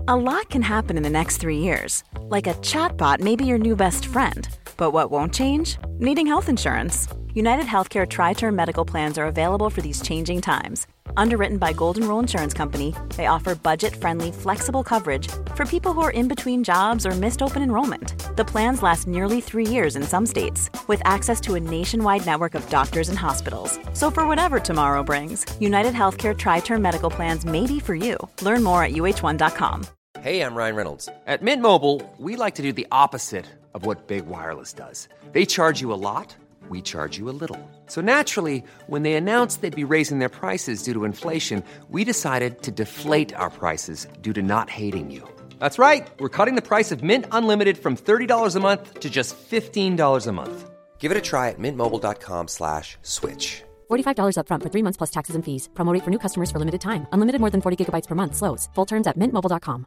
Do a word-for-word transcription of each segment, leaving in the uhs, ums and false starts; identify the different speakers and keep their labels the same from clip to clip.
Speaker 1: A lot can happen in the next three years. Like a chatbot may be your new best friend. But what won't change? Needing health insurance. United Healthcare Tri-Term Medical Plans are available for these changing times. Underwritten by Golden Rule Insurance Company, they offer budget-friendly, flexible coverage for people who are in between jobs or missed open enrollment. The plans last nearly three years in some states, with access to a nationwide network of doctors and hospitals. So for whatever tomorrow brings, United Healthcare Tri-Term Medical Plans may be for you. Learn more at U H one dot com.
Speaker 2: Hey, I'm Ryan Reynolds. At Mint Mobile, we like to do the opposite of what Big Wireless does. They charge you a lot. We charge you a little. So naturally, when they announced they'd be raising their prices due to inflation, we decided to deflate our prices due to not hating you. That's right. We're cutting the price of Mint Unlimited from thirty dollars a month to just fifteen dollars a month. Give it a try at mintmobile.com slash switch.
Speaker 3: forty-five dollars up front for three months plus taxes and fees. Promo rate for new customers for limited time. Unlimited more than forty gigabytes per month. Slows full terms at mint mobile dot com.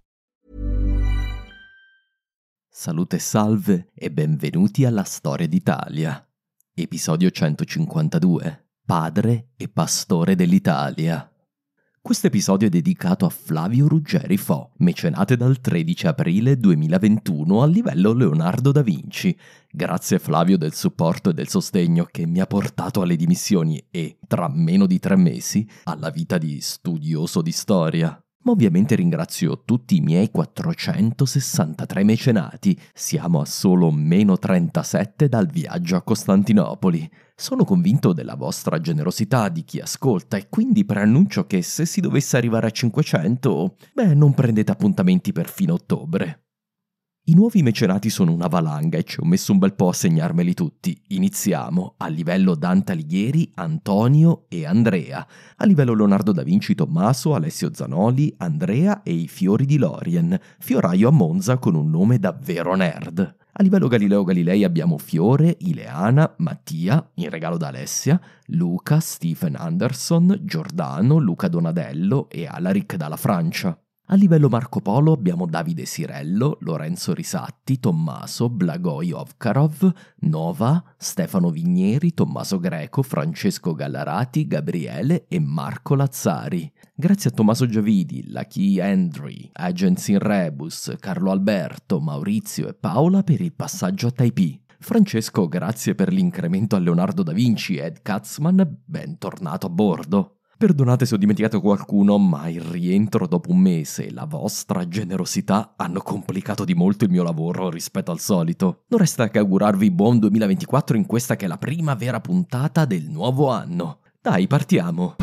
Speaker 4: Salute e salve e benvenuti alla Storia d'Italia. Episodio centocinquantadue. Padre e pastore dell'Italia. Questo episodio è dedicato a Flavio Ruggeri Fo, mecenate dal tredici aprile duemilaventuno a livello Leonardo da Vinci. Grazie Flavio del supporto e del sostegno che mi ha portato alle dimissioni e, tra meno di tre mesi, alla vita di studioso di storia. Ma ovviamente ringrazio tutti i miei quattrocentosessantatré mecenati. Siamo a solo meno trentasette dal viaggio a Costantinopoli. Sono convinto della vostra generosità di chi ascolta e quindi preannuncio che se si dovesse arrivare a cinquecento, beh, non prendete appuntamenti per fine ottobre. I nuovi mecenati sono una valanga e ci ho messo un bel po' a segnarmeli tutti. Iniziamo a livello Dante Alighieri, Antonio e Andrea. A livello Leonardo da Vinci, Tommaso, Alessio Zanoli, Andrea e i fiori di Lorien. Fioraio a Monza con un nome davvero nerd. A livello Galileo Galilei abbiamo Fiore, Ileana, Mattia, in regalo da Alessia, Luca, Stephen Anderson, Giordano, Luca Donadello e Alaric dalla Francia. A livello Marco Polo abbiamo Davide Sirello, Lorenzo Risatti, Tommaso, Blagoj Ovkarov, Nova, Stefano Vignieri, Tommaso Greco, Francesco Gallarati, Gabriele e Marco Lazzari. Grazie a Tommaso Giavidi, Lucky Andri, Agents in Rebus, Carlo Alberto, Maurizio e Paola per il passaggio a Taipei. Francesco, grazie per l'incremento a Leonardo da Vinci, Ed Katzman, bentornato a bordo. Perdonate se ho dimenticato qualcuno, ma il rientro dopo un mese e la vostra generosità hanno complicato di molto il mio lavoro rispetto al solito. Non resta che augurarvi buon duemilaventiquattro in questa che è la prima vera puntata del nuovo anno. Dai, partiamo!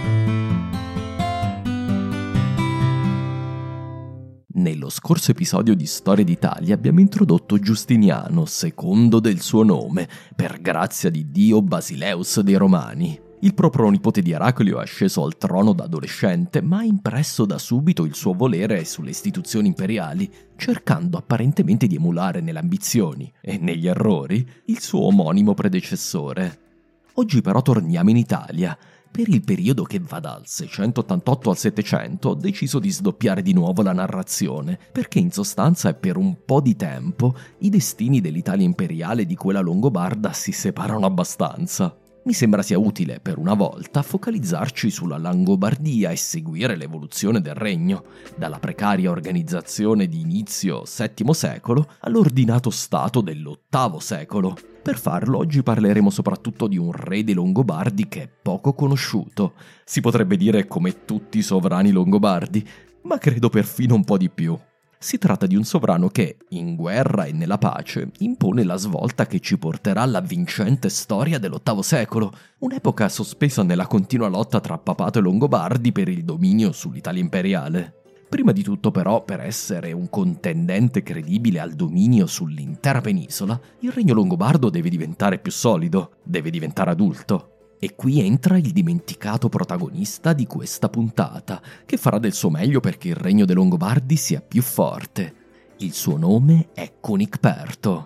Speaker 4: Nello scorso episodio di Storia d'Italia abbiamo introdotto Giustiniano, secondo del suo nome, per grazia di Dio Basileus dei Romani. Il propronipote di Eraclio è asceso al trono da adolescente, ma ha impresso da subito il suo volere sulle istituzioni imperiali, cercando apparentemente di emulare nelle ambizioni e negli errori il suo omonimo predecessore. Oggi però torniamo in Italia. Per il periodo che va dal seicentottantotto al settecento ho deciso di sdoppiare di nuovo la narrazione, perché in sostanza e per un po' di tempo i destini dell'Italia imperiale e di quella longobarda si separano abbastanza. Mi sembra sia utile, per una volta, focalizzarci sulla Langobardia e seguire l'evoluzione del regno, dalla precaria organizzazione di inizio settimo secolo all'ordinato stato dell'ottavo secolo. Per farlo oggi parleremo soprattutto di un re dei Longobardi che è poco conosciuto. Si potrebbe dire come tutti i sovrani longobardi, ma credo perfino un po' di più. Si tratta di un sovrano che, in guerra e nella pace, impone la svolta che ci porterà alla vincente storia dell'ottavo secolo, un'epoca sospesa nella continua lotta tra papato e longobardi per il dominio sull'Italia imperiale. Prima di tutto però, per essere un contendente credibile al dominio sull'intera penisola, il regno longobardo deve diventare più solido, deve diventare adulto. E qui entra il dimenticato protagonista di questa puntata, che farà del suo meglio perché il regno dei Longobardi sia più forte. Il suo nome è Conicperto.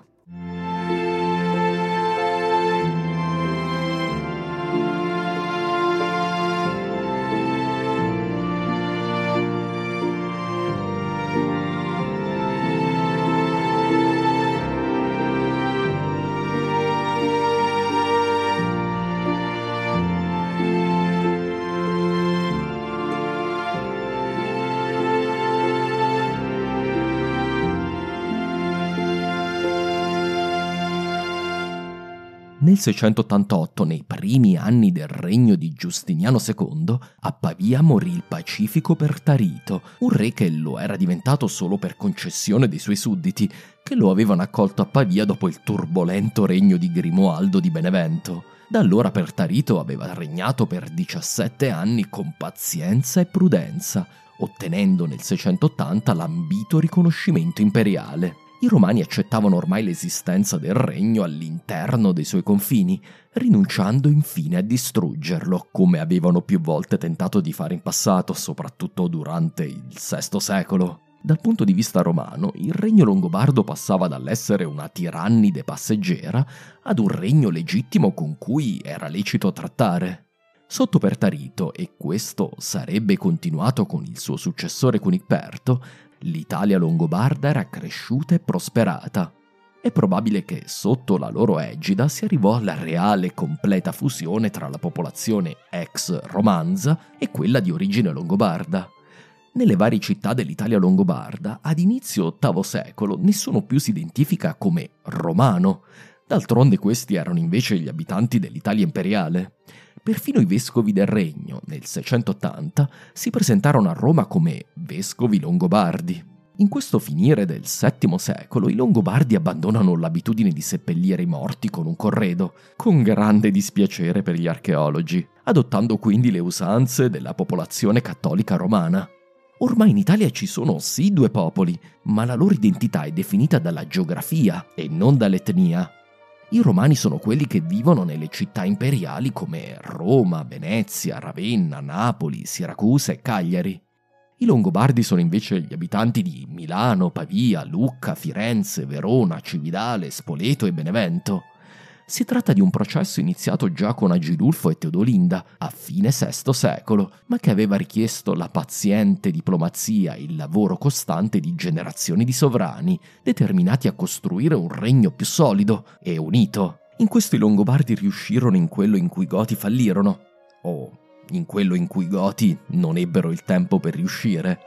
Speaker 4: Nel seicentottantotto, nei primi anni del regno di Giustiniano secondo, a Pavia morì il pacifico Pertarito, un re che lo era diventato solo per concessione dei suoi sudditi, che lo avevano accolto a Pavia dopo il turbolento regno di Grimoaldo di Benevento. Da allora Pertarito aveva regnato per diciassette anni con pazienza e prudenza, ottenendo nel seicentottanta l'ambito riconoscimento imperiale. I romani accettavano ormai l'esistenza del regno all'interno dei suoi confini, rinunciando infine a distruggerlo, come avevano più volte tentato di fare in passato, soprattutto durante il sesto secolo. Dal punto di vista romano, il regno longobardo passava dall'essere una tirannide passeggera ad un regno legittimo con cui era lecito trattare. Sotto Pertarito, e questo sarebbe continuato con il suo successore Cunicperto, l'Italia longobarda era cresciuta e prosperata. È probabile che sotto la loro egida si arrivò alla reale e completa fusione tra la popolazione ex romanza e quella di origine longobarda. Nelle varie città dell'Italia longobarda, ad inizio ottavo secolo, nessuno più si identifica come romano. D'altronde questi erano invece gli abitanti dell'Italia imperiale. Perfino i vescovi del regno, nel seicentottanta, si presentarono a Roma come vescovi longobardi. In questo finire del settimo secolo, i longobardi abbandonano l'abitudine di seppellire i morti con un corredo, con grande dispiacere per gli archeologi, adottando quindi le usanze della popolazione cattolica romana. Ormai in Italia ci sono sì due popoli, ma la loro identità è definita dalla geografia e non dall'etnia. I romani sono quelli che vivono nelle città imperiali come Roma, Venezia, Ravenna, Napoli, Siracusa e Cagliari. I longobardi sono invece gli abitanti di Milano, Pavia, Lucca, Firenze, Verona, Cividale, Spoleto e Benevento. Si tratta di un processo iniziato già con Agilulfo e Teodolinda a fine sesto secolo, ma che aveva richiesto la paziente diplomazia e il lavoro costante di generazioni di sovrani, determinati a costruire un regno più solido e unito. In questo i longobardi riuscirono in quello in cui i Goti fallirono, o in quello in cui i Goti non ebbero il tempo per riuscire.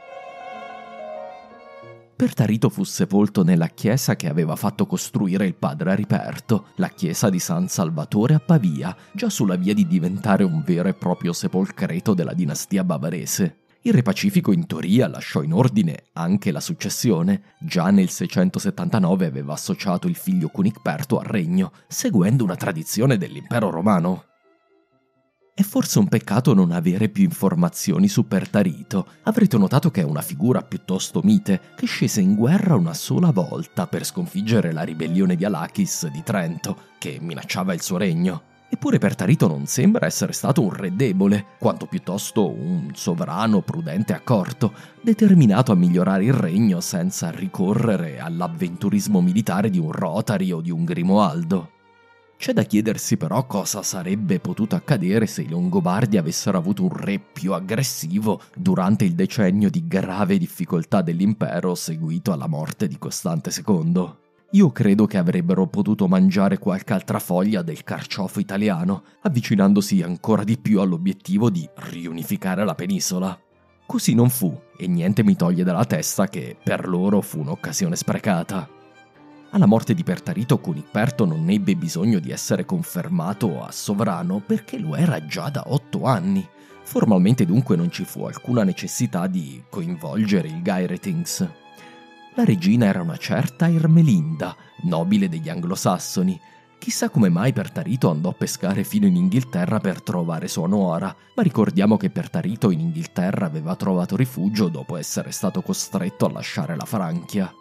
Speaker 4: Pertarito fu sepolto nella chiesa che aveva fatto costruire il padre Ariperto, la chiesa di San Salvatore a Pavia, già sulla via di diventare un vero e proprio sepolcreto della dinastia bavarese. Il re Pacifico in teoria lasciò in ordine anche la successione. Già nel seicentosettantanove aveva associato il figlio Cunicperto al regno, seguendo una tradizione dell'impero romano. È forse un peccato non avere più informazioni su Pertarito. Avrete notato che è una figura piuttosto mite, che scese in guerra una sola volta per sconfiggere la ribellione di Alachis di Trento, che minacciava il suo regno. Eppure Pertarito non sembra essere stato un re debole, quanto piuttosto un sovrano prudente e accorto, determinato a migliorare il regno senza ricorrere all'avventurismo militare di un Rotari o di un Grimoaldo. C'è da chiedersi però cosa sarebbe potuto accadere se i Longobardi avessero avuto un re più aggressivo durante il decennio di grave difficoltà dell'impero seguito alla morte di Costante secondo. Io credo che avrebbero potuto mangiare qualche altra foglia del carciofo italiano, avvicinandosi ancora di più all'obiettivo di riunificare la penisola. Così non fu, e niente mi toglie dalla testa che per loro fu un'occasione sprecata. Alla morte di Pertarito, Cunicperto non ebbe bisogno di essere confermato a sovrano perché lo era già da otto anni. Formalmente dunque non ci fu alcuna necessità di coinvolgere il Gairetings. La regina era una certa Ermelinda, nobile degli anglosassoni. Chissà come mai Pertarito andò a pescare fino in Inghilterra per trovare sua nuora, ma ricordiamo che Pertarito in Inghilterra aveva trovato rifugio dopo essere stato costretto a lasciare la Francia.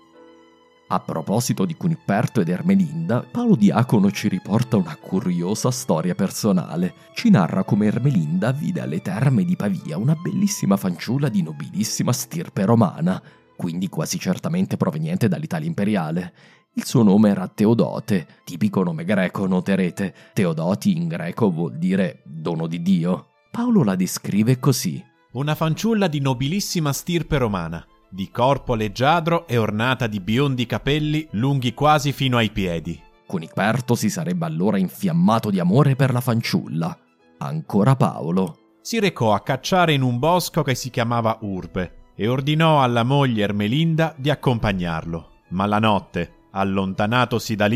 Speaker 4: A proposito di Cunicperto ed Ermelinda, Paolo Diacono ci riporta una curiosa storia personale. Ci narra come Ermelinda vide alle terme di Pavia una bellissima fanciulla di nobilissima stirpe romana, quindi quasi certamente proveniente dall'Italia imperiale. Il suo nome era Teodote, tipico nome greco, noterete. Teodoti in greco vuol dire dono di Dio. Paolo la descrive così.
Speaker 5: Una fanciulla di nobilissima stirpe romana, di corpo leggiadro e ornata di biondi capelli lunghi quasi fino ai piedi.
Speaker 4: Cunicperto si sarebbe allora infiammato di amore per la fanciulla. Ancora Paolo.
Speaker 5: Si recò a cacciare in un bosco che si chiamava Urbe e ordinò alla moglie Ermelinda di accompagnarlo. Ma la notte, allontanatosi da lì,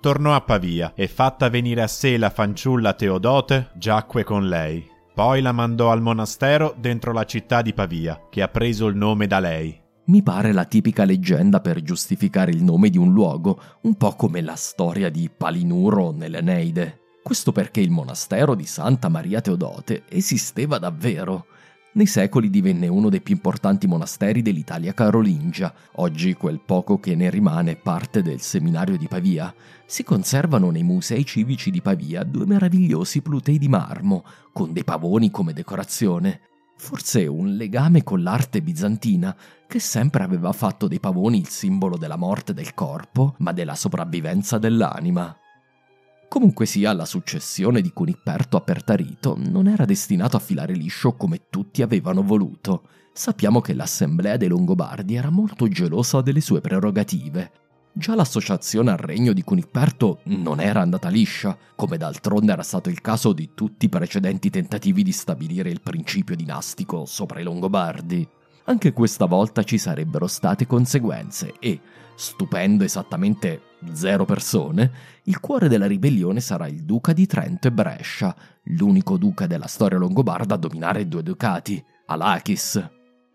Speaker 5: tornò a Pavia e, fatta venire a sé la fanciulla Teodote, giacque con lei. Poi la mandò al monastero dentro la città di Pavia, che ha preso il nome da lei.
Speaker 4: Mi pare la tipica leggenda per giustificare il nome di un luogo, un po' come la storia di Palinuro nell'Eneide. Questo perché il monastero di Santa Maria Teodote esisteva davvero. Nei secoli divenne uno dei più importanti monasteri dell'Italia carolingia. Oggi quel poco che ne rimane è parte del seminario di Pavia. Si conservano nei musei civici di Pavia due meravigliosi plutei di marmo, con dei pavoni come decorazione. Forse un legame con l'arte bizantina, che sempre aveva fatto dei pavoni il simbolo della morte del corpo, ma della sopravvivenza dell'anima. Comunque sia, la successione di Cuniperto a Pertarito non era destinato a filare liscio come tutti avevano voluto. Sappiamo che l'Assemblea dei Longobardi era molto gelosa delle sue prerogative. Già l'associazione al regno di Cuniperto non era andata liscia, come d'altronde era stato il caso di tutti i precedenti tentativi di stabilire il principio dinastico sopra i Longobardi. Anche questa volta ci sarebbero state conseguenze e, stupendo esattamente zero persone, il cuore della ribellione sarà il duca di Trento e Brescia, l'unico duca della storia longobarda a dominare due ducati, Alachis.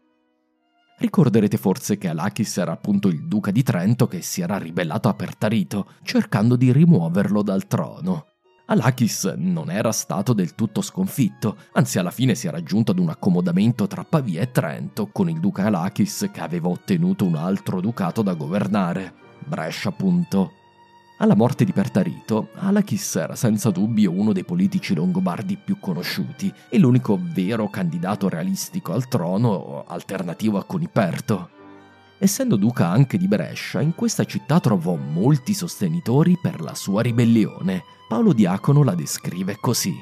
Speaker 4: Ricorderete forse che Alachis era appunto il duca di Trento che si era ribellato a Pertarito, cercando di rimuoverlo dal trono. Alachis non era stato del tutto sconfitto, anzi alla fine si era giunto ad un accomodamento tra Pavia e Trento con il duca Alachis che aveva ottenuto un altro ducato da governare, Brescia appunto. Alla morte di Pertarito, Alachis era senza dubbio uno dei politici longobardi più conosciuti e l'unico vero candidato realistico al trono alternativo a Cuniperto. Essendo duca anche di Brescia, in questa città trovò molti sostenitori per la sua ribellione. Paolo Diacono la descrive così.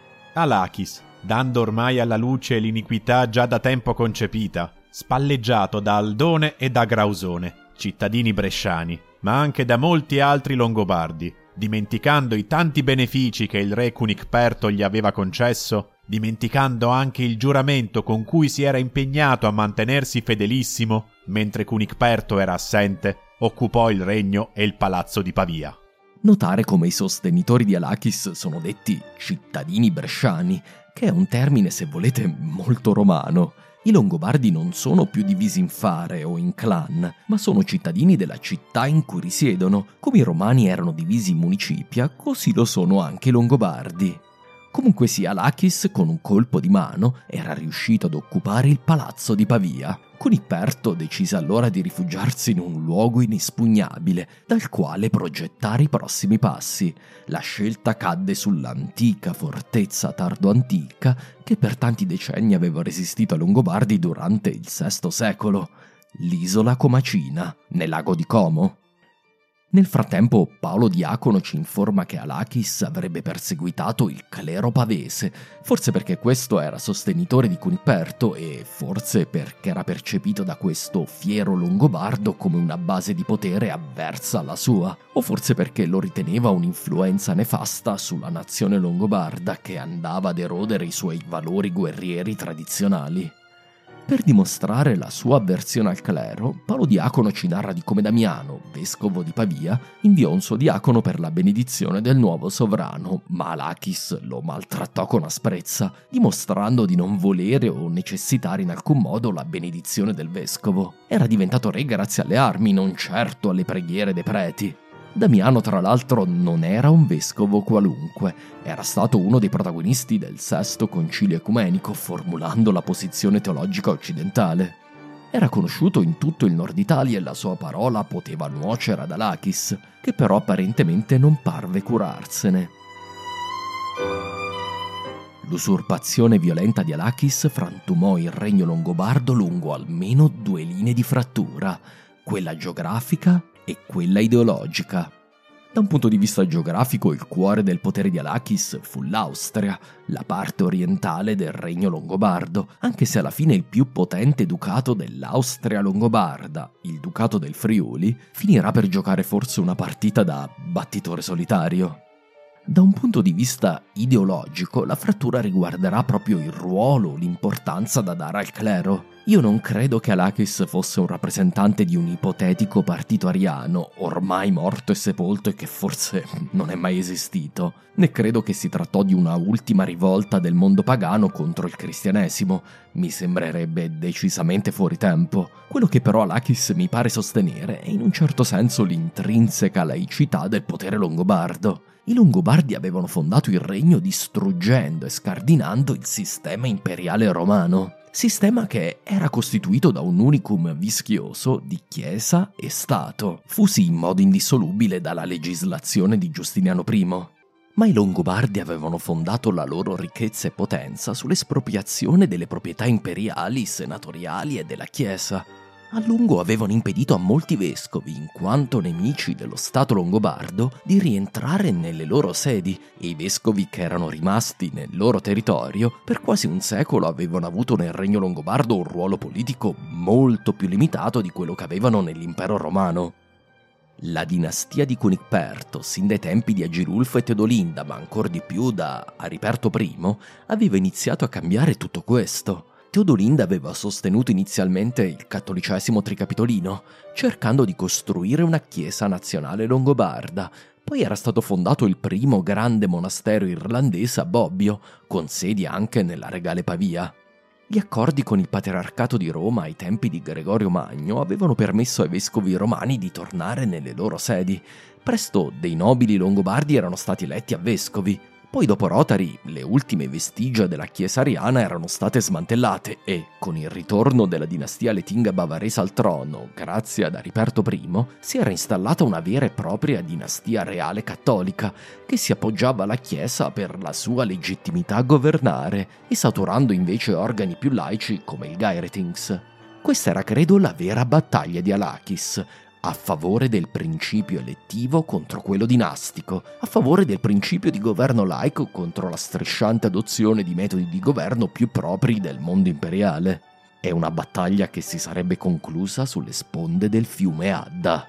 Speaker 5: Alachis, dando ormai alla luce l'iniquità già da tempo concepita, spalleggiato da Aldone e da Grausone, cittadini bresciani, ma anche da molti altri longobardi, dimenticando i tanti benefici che il re Cunicperto gli aveva concesso, dimenticando anche il giuramento con cui si era impegnato a mantenersi fedelissimo, mentre Cunicperto era assente, occupò il regno e il palazzo di Pavia.
Speaker 4: Notare come i sostenitori di Alachis sono detti cittadini bresciani, che è un termine, se volete, molto romano. I Longobardi non sono più divisi in fare o in clan, ma sono cittadini della città in cui risiedono. Come i Romani erano divisi in municipia, così lo sono anche i Longobardi. Comunque sia, Alachis, con un colpo di mano, era riuscito ad occupare il palazzo di Pavia. Cuniperto decise allora di rifugiarsi in un luogo inespugnabile, dal quale progettare i prossimi passi. La scelta cadde sull'antica fortezza tardo-antica che per tanti decenni aveva resistito ai Longobardi durante il sesto secolo, l'isola Comacina, nel lago di Como. Nel frattempo Paolo Diacono ci informa che Alachis avrebbe perseguitato il clero pavese, forse perché questo era sostenitore di Cuniperto e forse perché era percepito da questo fiero longobardo come una base di potere avversa alla sua, o forse perché lo riteneva un'influenza nefasta sulla nazione longobarda che andava ad erodere i suoi valori guerrieri tradizionali. Per dimostrare la sua avversione al clero, Paolo Diacono ci narra di come Damiano, vescovo di Pavia, inviò un suo diacono per la benedizione del nuovo sovrano, ma Alachis lo maltrattò con asprezza, dimostrando di non volere o necessitare in alcun modo la benedizione del vescovo. Era diventato re grazie alle armi, non certo alle preghiere dei preti. Damiano, tra l'altro, non era un vescovo qualunque, era stato uno dei protagonisti del sesto concilio ecumenico, formulando la posizione teologica occidentale. Era conosciuto in tutto il nord Italia e la sua parola poteva nuocere ad Alachis, che però apparentemente non parve curarsene. L'usurpazione violenta di Alachis frantumò il regno longobardo lungo almeno due linee di frattura, quella geografica e quella ideologica. Da un punto di vista geografico, il cuore del potere di Alachis fu l'Austria, la parte orientale del regno longobardo, anche se alla fine il più potente ducato dell'Austria longobarda, il ducato del Friuli, finirà per giocare forse una partita da battitore solitario. Da un punto di vista ideologico, la frattura riguarderà proprio il ruolo, l'importanza da dare al clero. Io non credo che Alakis fosse un rappresentante di un ipotetico partito ariano, ormai morto e sepolto e che forse non è mai esistito, né credo che si trattò di una ultima rivolta del mondo pagano contro il cristianesimo. Mi sembrerebbe decisamente fuori tempo. Quello che però Alakis mi pare sostenere è in un certo senso l'intrinseca laicità del potere longobardo. I Longobardi avevano fondato il regno distruggendo e scardinando il sistema imperiale romano, sistema che era costituito da un unicum vischioso di Chiesa e Stato, fusi in modo indissolubile dalla legislazione di Giustiniano primo. Ma i Longobardi avevano fondato la loro ricchezza e potenza sull'espropriazione delle proprietà imperiali, senatoriali e della Chiesa. A lungo avevano impedito a molti vescovi, in quanto nemici dello Stato longobardo, di rientrare nelle loro sedi, e i vescovi che erano rimasti nel loro territorio per quasi un secolo avevano avuto nel regno longobardo un ruolo politico molto più limitato di quello che avevano nell'impero romano. La dinastia di Cunicperto, sin dai tempi di Agirulfo e Teodolinda, ma ancor di più da Ariperto primo, aveva iniziato a cambiare tutto questo. Teodolinda aveva sostenuto inizialmente il cattolicesimo tricapitolino, cercando di costruire una chiesa nazionale longobarda. Poi era stato fondato il primo grande monastero irlandese a Bobbio, con sedi anche nella regale Pavia. Gli accordi con il patriarcato di Roma ai tempi di Gregorio Magno avevano permesso ai vescovi romani di tornare nelle loro sedi. Presto dei nobili longobardi erano stati eletti a vescovi. Poi dopo Rotari le ultime vestigia della chiesa ariana erano state smantellate e, con il ritorno della dinastia letinga bavarese al trono, grazie ad Ariperto primo, si era installata una vera e propria dinastia reale cattolica che si appoggiava alla chiesa per la sua legittimità a governare, esaturando invece organi più laici come il Gaeretings. Questa era credo la vera battaglia di Alakis, a favore del principio elettivo contro quello dinastico, a favore del principio di governo laico contro la strisciante adozione di metodi di governo più propri del mondo imperiale. È una battaglia che si sarebbe conclusa sulle sponde del fiume Adda.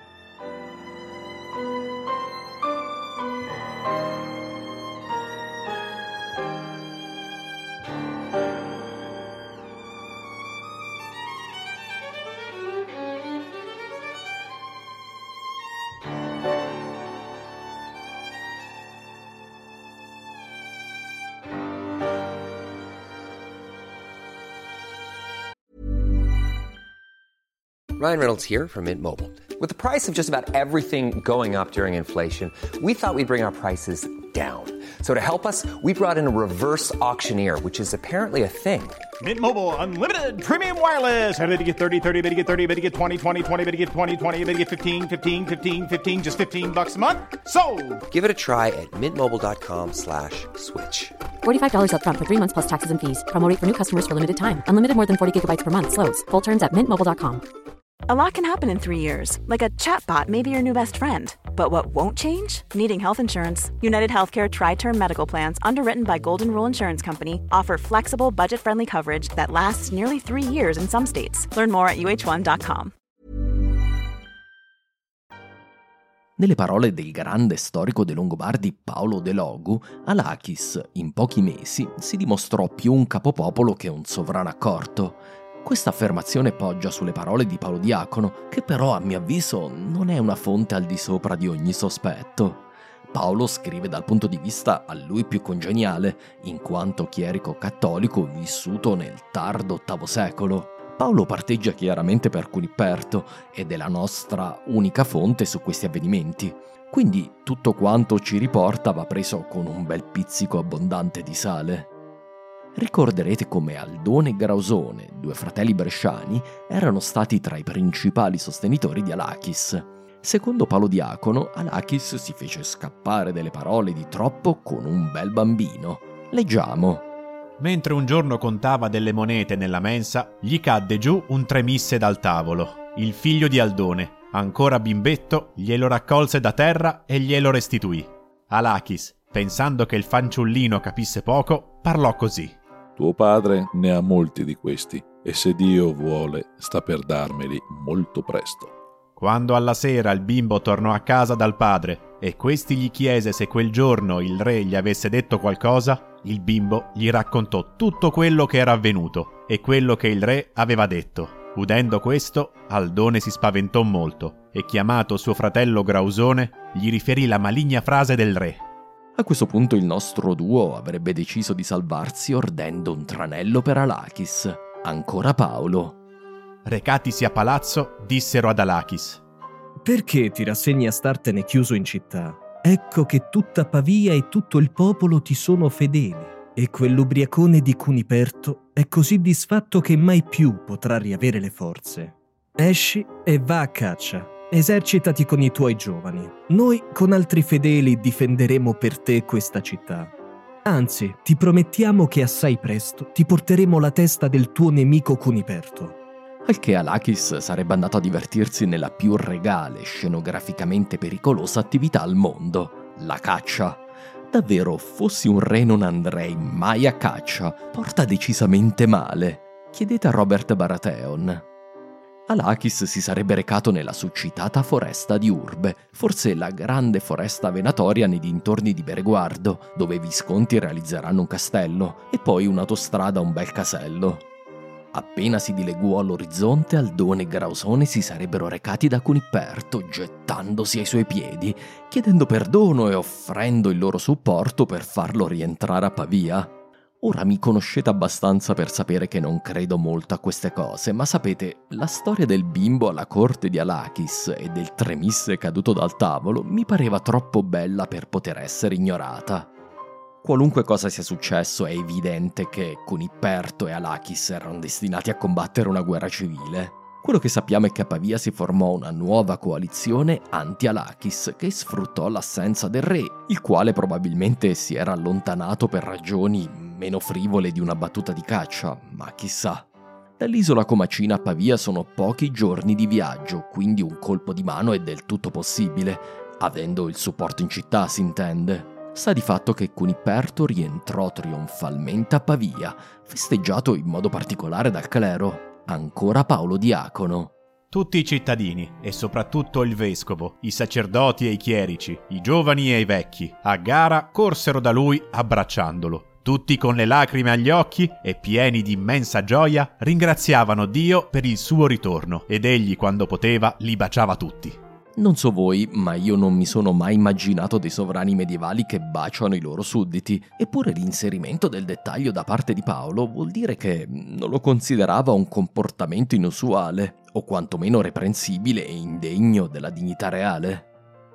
Speaker 2: Ryan Reynolds here from Mint Mobile. With the price of just about everything going up during inflation, we thought we'd bring our prices down. So to help us, we brought in a reverse auctioneer, which is apparently a thing.
Speaker 6: Mint Mobile Unlimited Premium Wireless. How to get thirty, thirty, how to get thirty, how to get twenty, twenty, twenty, how to get twenty, twenty, how to get fifteen, fifteen, fifteen, fifteen, just fifteen bucks a month? Sold!
Speaker 2: Give it a try at mintmobile.com slash switch.
Speaker 3: forty-five dollars up front for three months plus taxes and fees. Promo rate for new customers for limited time. Unlimited more than forty gigabytes per month. Slows full terms at mint mobile dot com.
Speaker 1: A lot can happen in three years, like a chatbot may be your new best friend. But what won't change? Needing health insurance. United Healthcare Tri-Term Medical Plans, underwritten by Golden Rule Insurance Company, offer flexible, budget-friendly coverage that lasts nearly three years in some states. Learn more at u h one dot com.
Speaker 4: Nelle parole del grande storico dei Longobardi Paolo De Logu, Alakis, in pochi mesi, si dimostrò più un capopopolo che un sovrano accorto. Questa affermazione poggia sulle parole di Paolo Diacono, che però a mio avviso non è una fonte al di sopra di ogni sospetto. Paolo scrive dal punto di vista a lui più congeniale, in quanto chierico cattolico vissuto nel tardo ottavo secolo. Paolo parteggia chiaramente per Cunicperto ed è la nostra unica fonte su questi avvenimenti. Quindi tutto quanto ci riporta va preso con un bel pizzico abbondante di sale. Ricorderete come Aldone e Grausone, due fratelli bresciani, erano stati tra i principali sostenitori di Alakis. Secondo Paolo Diacono, Alakis si fece scappare delle parole di troppo con un bel bambino. Leggiamo.
Speaker 5: Mentre un giorno contava delle monete nella mensa, gli cadde giù un tremisse dal tavolo. Il figlio di Aldone, ancora bimbetto, glielo raccolse da terra e glielo restituì. Alakis, pensando che il fanciullino capisse poco, parlò così.
Speaker 7: Tuo padre ne ha molti di questi, e se Dio vuole, sta per darmeli molto presto.
Speaker 5: Quando alla sera il bimbo tornò a casa dal padre e questi gli chiese se quel giorno il re gli avesse detto qualcosa, il bimbo gli raccontò tutto quello che era avvenuto e quello che il re aveva detto. Udendo questo, Aldone si spaventò molto e, chiamato suo fratello Grausone, gli riferì la maligna frase del re.
Speaker 4: A questo punto il nostro duo avrebbe deciso di salvarsi ordendo un tranello per Alakis. Ancora Paolo.
Speaker 5: Recatisi a palazzo, dissero ad Alakis:
Speaker 8: «Perché ti rassegni a startene chiuso in città? Ecco che tutta Pavia e tutto il popolo ti sono fedeli. E quell'ubriacone di Cuniperto è così disfatto che mai più potrà riavere le forze. Esci e va a caccia. Esercitati con i tuoi giovani. Noi con altri fedeli difenderemo per te questa città. Anzi, ti promettiamo che assai presto ti porteremo la testa del tuo nemico Cuniperto».
Speaker 4: Al che Alakis sarebbe andato a divertirsi nella più regale, scenograficamente pericolosa attività al mondo, la caccia. Davvero, fossi un re non andrei mai a caccia, porta decisamente male. Chiedete a Robert Baratheon. Alakis si sarebbe recato nella succitata foresta di Urbe, forse la grande foresta venatoria nei dintorni di Bereguardo, dove i Visconti realizzeranno un castello e poi un'autostrada a un bel casello. Appena si dileguò all'orizzonte, Aldone e Grausone si sarebbero recati da Cuniperto, gettandosi ai suoi piedi, chiedendo perdono e offrendo il loro supporto per farlo rientrare a Pavia. Ora mi conoscete abbastanza per sapere che non credo molto a queste cose, ma sapete, la storia del bimbo alla corte di Alakis e del tremisse caduto dal tavolo mi pareva troppo bella per poter essere ignorata. Qualunque cosa sia successo, è evidente che Cuniperto e Alakis erano destinati a combattere una guerra civile. Quello che sappiamo è che a Pavia si formò una nuova coalizione anti-Alakis che sfruttò l'assenza del re, il quale probabilmente si era allontanato per ragioni meno frivole di una battuta di caccia, ma chissà. Dall'isola Comacina a Pavia sono pochi giorni di viaggio, quindi un colpo di mano è del tutto possibile, avendo il supporto in città, si intende. Sta di fatto che Cuniperto rientrò trionfalmente a Pavia, festeggiato in modo particolare dal clero, ancora Paolo Diacono.
Speaker 5: Tutti i cittadini, e soprattutto il vescovo, i sacerdoti e i chierici, i giovani e i vecchi, a gara corsero da lui abbracciandolo. Tutti con le lacrime agli occhi e pieni di immensa gioia ringraziavano Dio per il suo ritorno, ed egli, quando poteva, li baciava tutti.
Speaker 4: Non so voi, ma io non mi sono mai immaginato dei sovrani medievali che baciano i loro sudditi, eppure l'inserimento del dettaglio da parte di Paolo vuol dire che non lo considerava un comportamento inusuale, o quantomeno reprensibile e indegno della dignità reale.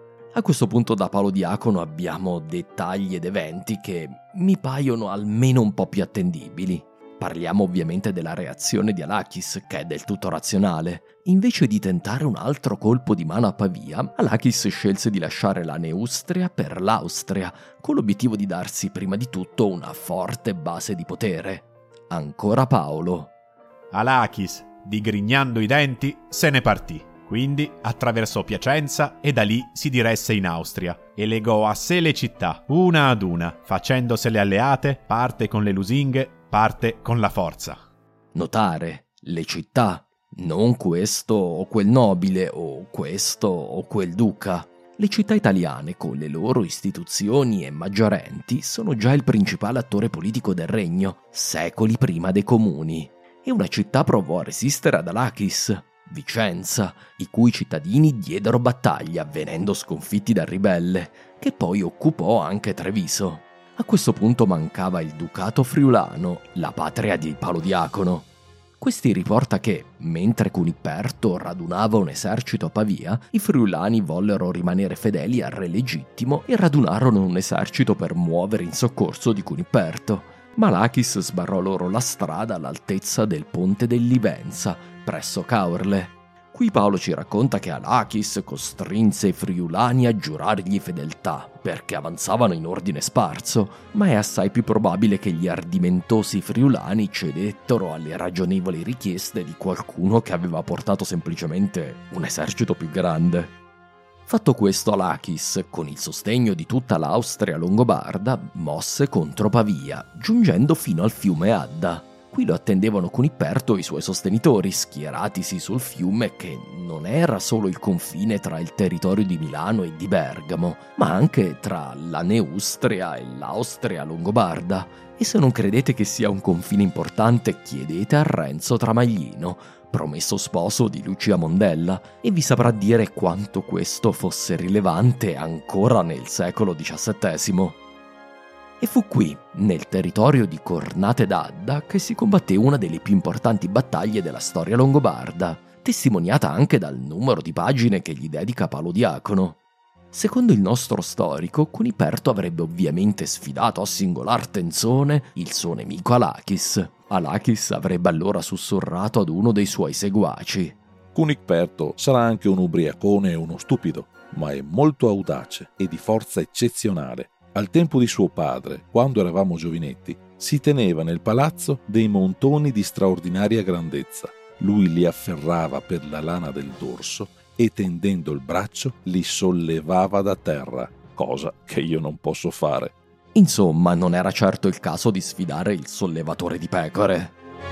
Speaker 4: A questo punto da Paolo Diacono abbiamo dettagli ed eventi che mi paiono almeno un po' più attendibili. Parliamo ovviamente della reazione di Alakis, che è del tutto razionale. Invece di tentare un altro colpo di mano a Pavia, Alakis scelse di lasciare la Neustria per l'Austria, con l'obiettivo di darsi prima di tutto una forte base di potere. Ancora Paolo.
Speaker 5: Alakis, digrignando i denti, se ne partì. Quindi attraversò Piacenza e da lì si diresse in Austria e legò a sé le città, una ad una, facendosele alleate, parte con le lusinghe, parte con la forza.
Speaker 4: Notare, le città, non questo o quel nobile o questo o quel duca. Le città italiane, con le loro istituzioni e maggiorenti, sono già il principale attore politico del regno, secoli prima dei comuni. E una città provò a resistere ad Alakis, Vicenza, i cui cittadini diedero battaglia, venendo sconfitti dal ribelle, che poi occupò anche Treviso. A questo punto mancava il Ducato Friulano, la patria di Paolo Diacono. Questi riporta che, mentre Cuniperto radunava un esercito a Pavia, i friulani vollero rimanere fedeli al re legittimo e radunarono un esercito per muovere in soccorso di Cuniperto. Ma Alakis sbarrò loro la strada all'altezza del ponte del Livenza, presso Caorle. Qui Paolo ci racconta che Alakis costrinse i friulani a giurargli fedeltà, perché avanzavano in ordine sparso, ma è assai più probabile che gli ardimentosi friulani cedettero alle ragionevoli richieste di qualcuno che aveva portato semplicemente un esercito più grande. Fatto questo, Alakis, con il sostegno di tutta l'Austria longobarda, mosse contro Pavia, giungendo fino al fiume Adda. Qui lo attendevano Cuniperto e i suoi sostenitori, schieratisi sul fiume che non era solo il confine tra il territorio di Milano e di Bergamo, ma anche tra la Neustria e l'Austria longobarda. E se non credete che sia un confine importante, chiedete a Renzo Tramaglino, promesso sposo di Lucia Mondella, e vi saprà dire quanto questo fosse rilevante ancora nel secolo diciassettesimo. E fu qui, nel territorio di Cornate d'Adda, che si combatté una delle più importanti battaglie della storia longobarda, testimoniata anche dal numero di pagine che gli dedica Paolo Diacono. Secondo il nostro storico, Cuniperto avrebbe ovviamente sfidato a singolar tenzone il suo nemico Alachis. Alachis avrebbe allora sussurrato ad uno dei suoi seguaci:
Speaker 7: Cuniperto sarà anche un ubriacone e uno stupido, ma è molto audace e di forza eccezionale. Al tempo di suo padre, quando eravamo giovinetti, si teneva nel palazzo dei montoni di straordinaria grandezza. Lui li afferrava per la lana del dorso e tendendo il braccio li sollevava da terra, cosa che io non posso fare.
Speaker 4: Insomma, non era certo il caso di sfidare il sollevatore di pecore.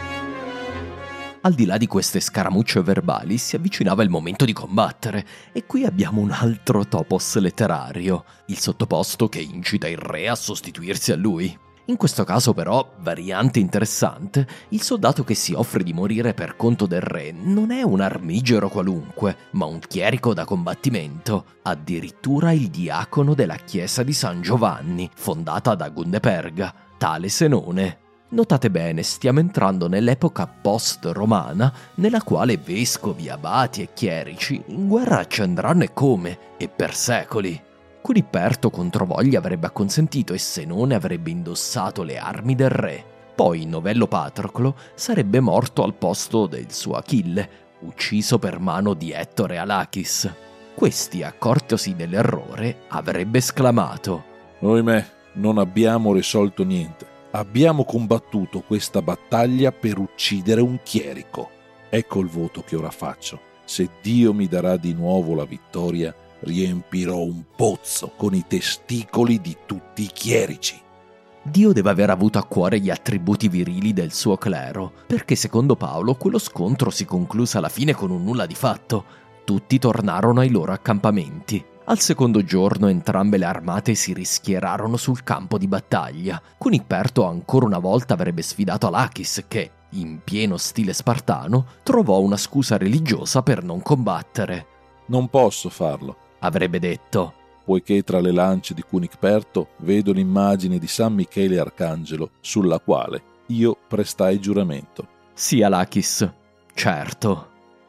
Speaker 4: Al di là di queste scaramucce verbali si avvicinava il momento di combattere, e qui abbiamo un altro topos letterario, il sottoposto che incita il re a sostituirsi a lui. In questo caso però, variante interessante, il soldato che si offre di morire per conto del re non è un armigero qualunque, ma un chierico da combattimento, addirittura il diacono della chiesa di San Giovanni, fondata da Gundeperga, tale Senone. Notate bene, stiamo entrando nell'epoca post-romana, nella quale vescovi, abati e chierici in guerra ci andranno e come, e per secoli. Cuniperto controvoglia avrebbe acconsentito e Senone avrebbe indossato le armi del re. Poi Novello Patroclo sarebbe morto al posto del suo Achille, ucciso per mano di Ettore Alachis. Questi, accortosi dell'errore, avrebbe esclamato:
Speaker 7: Oimè, non abbiamo risolto niente. Abbiamo combattuto questa battaglia per uccidere un chierico. Ecco il voto che ora faccio. Se Dio mi darà di nuovo la vittoria, riempirò un pozzo con i testicoli di tutti i chierici.
Speaker 4: Dio deve aver avuto a cuore gli attributi virili del suo clero, perché secondo Paolo quello scontro si concluse alla fine con un nulla di fatto. Tutti tornarono ai loro accampamenti. Al secondo giorno entrambe le armate si rischierarono sul campo di battaglia. Cuniperto ancora una volta avrebbe sfidato Alachis che, in pieno stile spartano, trovò una scusa religiosa per non combattere.
Speaker 7: Non posso farlo,
Speaker 4: avrebbe detto,
Speaker 7: poiché tra le lance di Cuniperto vedo l'immagine di San Michele Arcangelo sulla quale io prestai giuramento.
Speaker 4: Sì, Alachis, certo.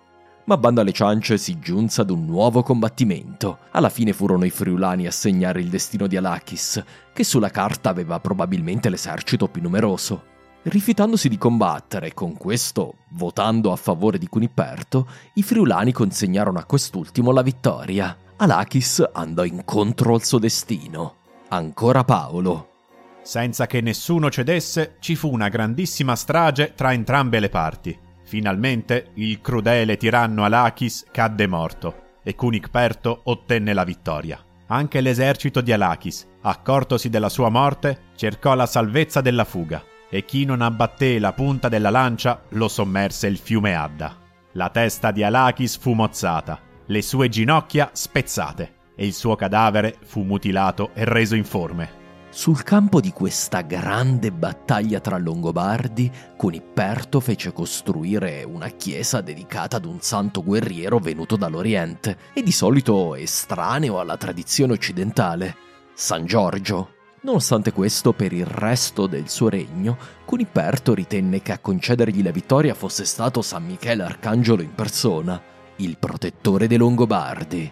Speaker 4: Ma bando alle ciance si giunse ad un nuovo combattimento. Alla fine furono i friulani a segnare il destino di Alachis, che sulla carta aveva probabilmente l'esercito più numeroso. Rifiutandosi di combattere, con questo votando a favore di Cuniperto, i friulani consegnarono a quest'ultimo la vittoria. Alachis andò incontro al suo destino. Ancora Paolo.
Speaker 5: Senza che nessuno cedesse, ci fu una grandissima strage tra entrambe le parti. Finalmente il crudele tiranno Alachis cadde morto e Cuniperto ottenne la vittoria. Anche l'esercito di Alachis, accortosi della sua morte, cercò la salvezza della fuga, e chi non abbatté la punta della lancia lo sommerse il fiume Adda. La testa di Alachis fu mozzata, le sue ginocchia spezzate, e il suo cadavere fu mutilato e reso informe.
Speaker 4: Sul campo di questa grande battaglia tra Longobardi, Cuniperto fece costruire una chiesa dedicata ad un santo guerriero venuto dall'Oriente e di solito estraneo alla tradizione occidentale, San Giorgio. Nonostante questo, per il resto del suo regno, Cuniperto ritenne che a concedergli la vittoria fosse stato San Michele Arcangelo in persona, il protettore dei Longobardi.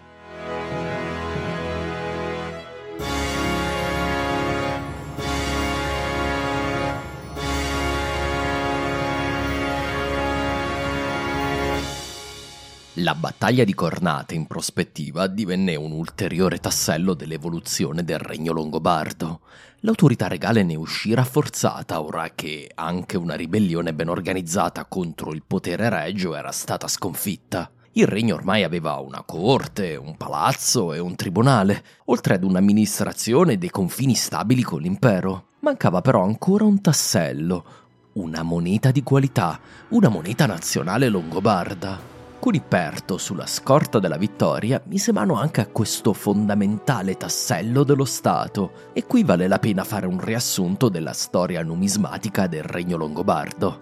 Speaker 4: La battaglia di Cornate, in prospettiva, divenne un ulteriore tassello dell'evoluzione del regno longobardo. L'autorità regale ne uscì rafforzata ora che anche una ribellione ben organizzata contro il potere regio era stata sconfitta. Il regno ormai aveva una corte, un palazzo e un tribunale, oltre ad un'amministrazione e dei confini stabili con l'impero. Mancava però ancora un tassello, una moneta di qualità, una moneta nazionale longobarda. Cuniperto, sulla scorta della vittoria, mise mano anche a questo fondamentale tassello dello Stato, e qui vale la pena fare un riassunto della storia numismatica del Regno Longobardo.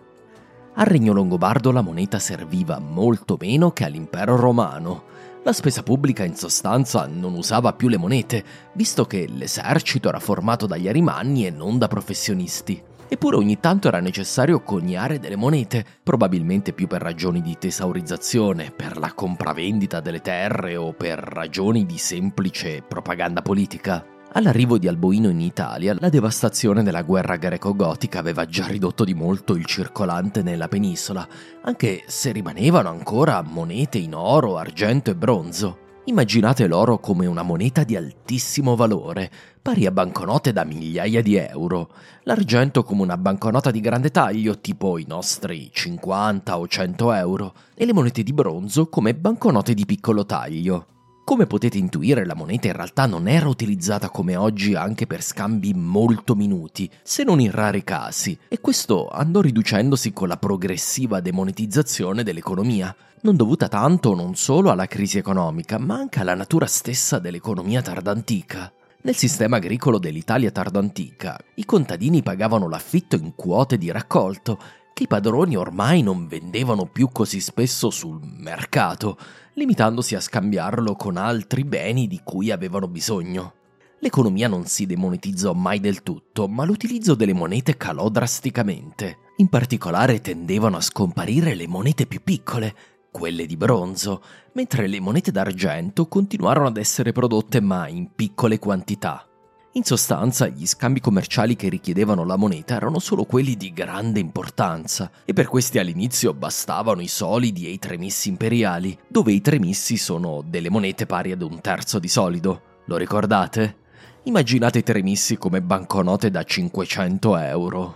Speaker 4: Al Regno Longobardo la moneta serviva molto meno che all'Impero Romano. La spesa pubblica in sostanza non usava più le monete, visto che l'esercito era formato dagli arimanni e non da professionisti. Eppure ogni tanto era necessario coniare delle monete, probabilmente più per ragioni di tesaurizzazione, per la compravendita delle terre o per ragioni di semplice propaganda politica. All'arrivo di Alboino in Italia, la devastazione della guerra greco-gotica aveva già ridotto di molto il circolante nella penisola, anche se rimanevano ancora monete in oro, argento e bronzo. Immaginate l'oro come una moneta di altissimo valore, pari a banconote da migliaia di euro, l'argento come una banconota di grande taglio, tipo i nostri cinquanta o cento euro, e le monete di bronzo come banconote di piccolo taglio. Come potete intuire, la moneta in realtà non era utilizzata come oggi anche per scambi molto minuti, se non in rari casi, e questo andò riducendosi con la progressiva demonetizzazione dell'economia, non dovuta tanto non solo alla crisi economica, ma anche alla natura stessa dell'economia tardantica. Nel sistema agricolo dell'Italia tardantica, i contadini pagavano l'affitto in quote di raccolto, che i padroni ormai non vendevano più così spesso sul mercato, limitandosi a scambiarlo con altri beni di cui avevano bisogno. L'economia non si demonetizzò mai del tutto, ma l'utilizzo delle monete calò drasticamente. In particolare tendevano a scomparire le monete più piccole, quelle di bronzo, mentre le monete d'argento continuarono ad essere prodotte ma in piccole quantità. In sostanza, gli scambi commerciali che richiedevano la moneta erano solo quelli di grande importanza, e per questi all'inizio bastavano i solidi e i tremissi imperiali, dove i tremissi sono delle monete pari ad un terzo di solido. Lo ricordate? Immaginate i tremissi come banconote da cinquecento euro.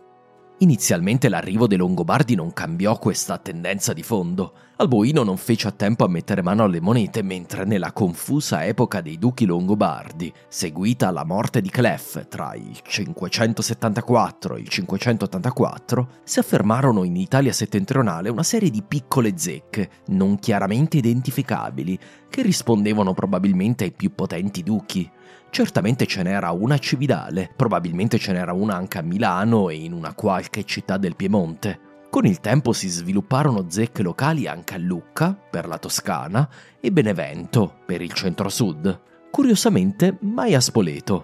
Speaker 4: Inizialmente l'arrivo dei Longobardi non cambiò questa tendenza di fondo. Alboino non fece a tempo a mettere mano alle monete, mentre nella confusa epoca dei duchi Longobardi, seguita la morte di Clef tra il cinquecentosettantaquattro e il cinquecentottantaquattro, si affermarono in Italia settentrionale una serie di piccole zecche, non chiaramente identificabili, che rispondevano probabilmente ai più potenti duchi. Certamente ce n'era una a Cividale, probabilmente ce n'era una anche a Milano e in una qualche città del Piemonte. Con il tempo si svilupparono zecche locali anche a Lucca, per la Toscana, e Benevento, per il centro-sud. Curiosamente, mai a Spoleto.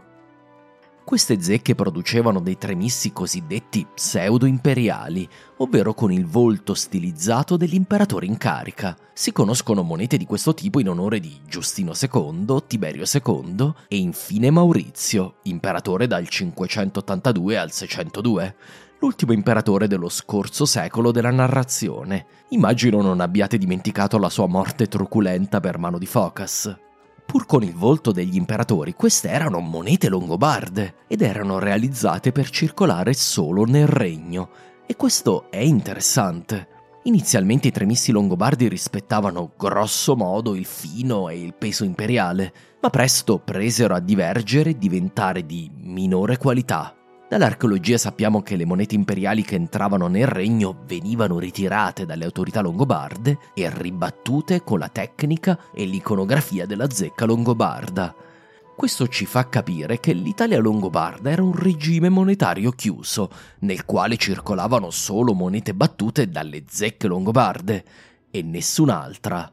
Speaker 4: Queste zecche producevano dei tremissi cosiddetti pseudo-imperiali, ovvero con il volto stilizzato dell'imperatore in carica. Si conoscono monete di questo tipo in onore di Giustino secondo, Tiberio secondo e infine Maurizio, imperatore dal cinquecentottantadue al seicentodue, l'ultimo imperatore dello scorso secolo della narrazione. Immagino non abbiate dimenticato la sua morte truculenta per mano di Focas. Pur con il volto degli imperatori, queste erano monete longobarde ed erano realizzate per circolare solo nel regno. E questo è interessante. Inizialmente i tremissi longobardi rispettavano grosso modo il fino e il peso imperiale, ma presto presero a divergere e diventare di minore qualità. Dall'archeologia sappiamo che le monete imperiali che entravano nel regno venivano ritirate dalle autorità longobarde e ribattute con la tecnica e l'iconografia della zecca longobarda. Questo ci fa capire che l'Italia longobarda era un regime monetario chiuso, nel quale circolavano solo monete battute dalle zecche longobarde e nessun'altra.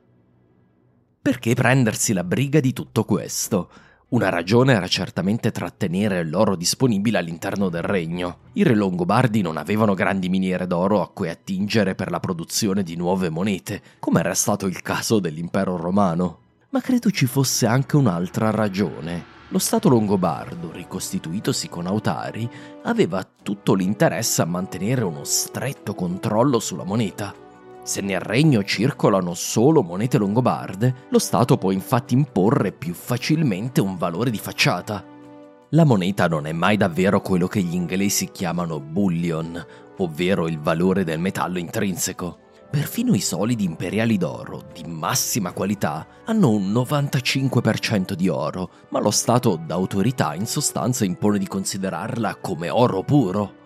Speaker 4: Perché prendersi la briga di tutto questo? Una ragione era certamente trattenere l'oro disponibile all'interno del regno. I re longobardi non avevano grandi miniere d'oro a cui attingere per la produzione di nuove monete, come era stato il caso dell'impero romano. Ma credo ci fosse anche un'altra ragione. Lo Stato longobardo, ricostituitosi con Autari, aveva tutto l'interesse a mantenere uno stretto controllo sulla moneta. Se nel regno circolano solo monete longobarde, lo Stato può infatti imporre più facilmente un valore di facciata. La moneta non è mai davvero quello che gli inglesi chiamano bullion, ovvero il valore del metallo intrinseco. Perfino i solidi imperiali d'oro, di massima qualità, hanno un novantacinque per cento di oro, ma lo Stato d'autorità in sostanza impone di considerarla come oro puro.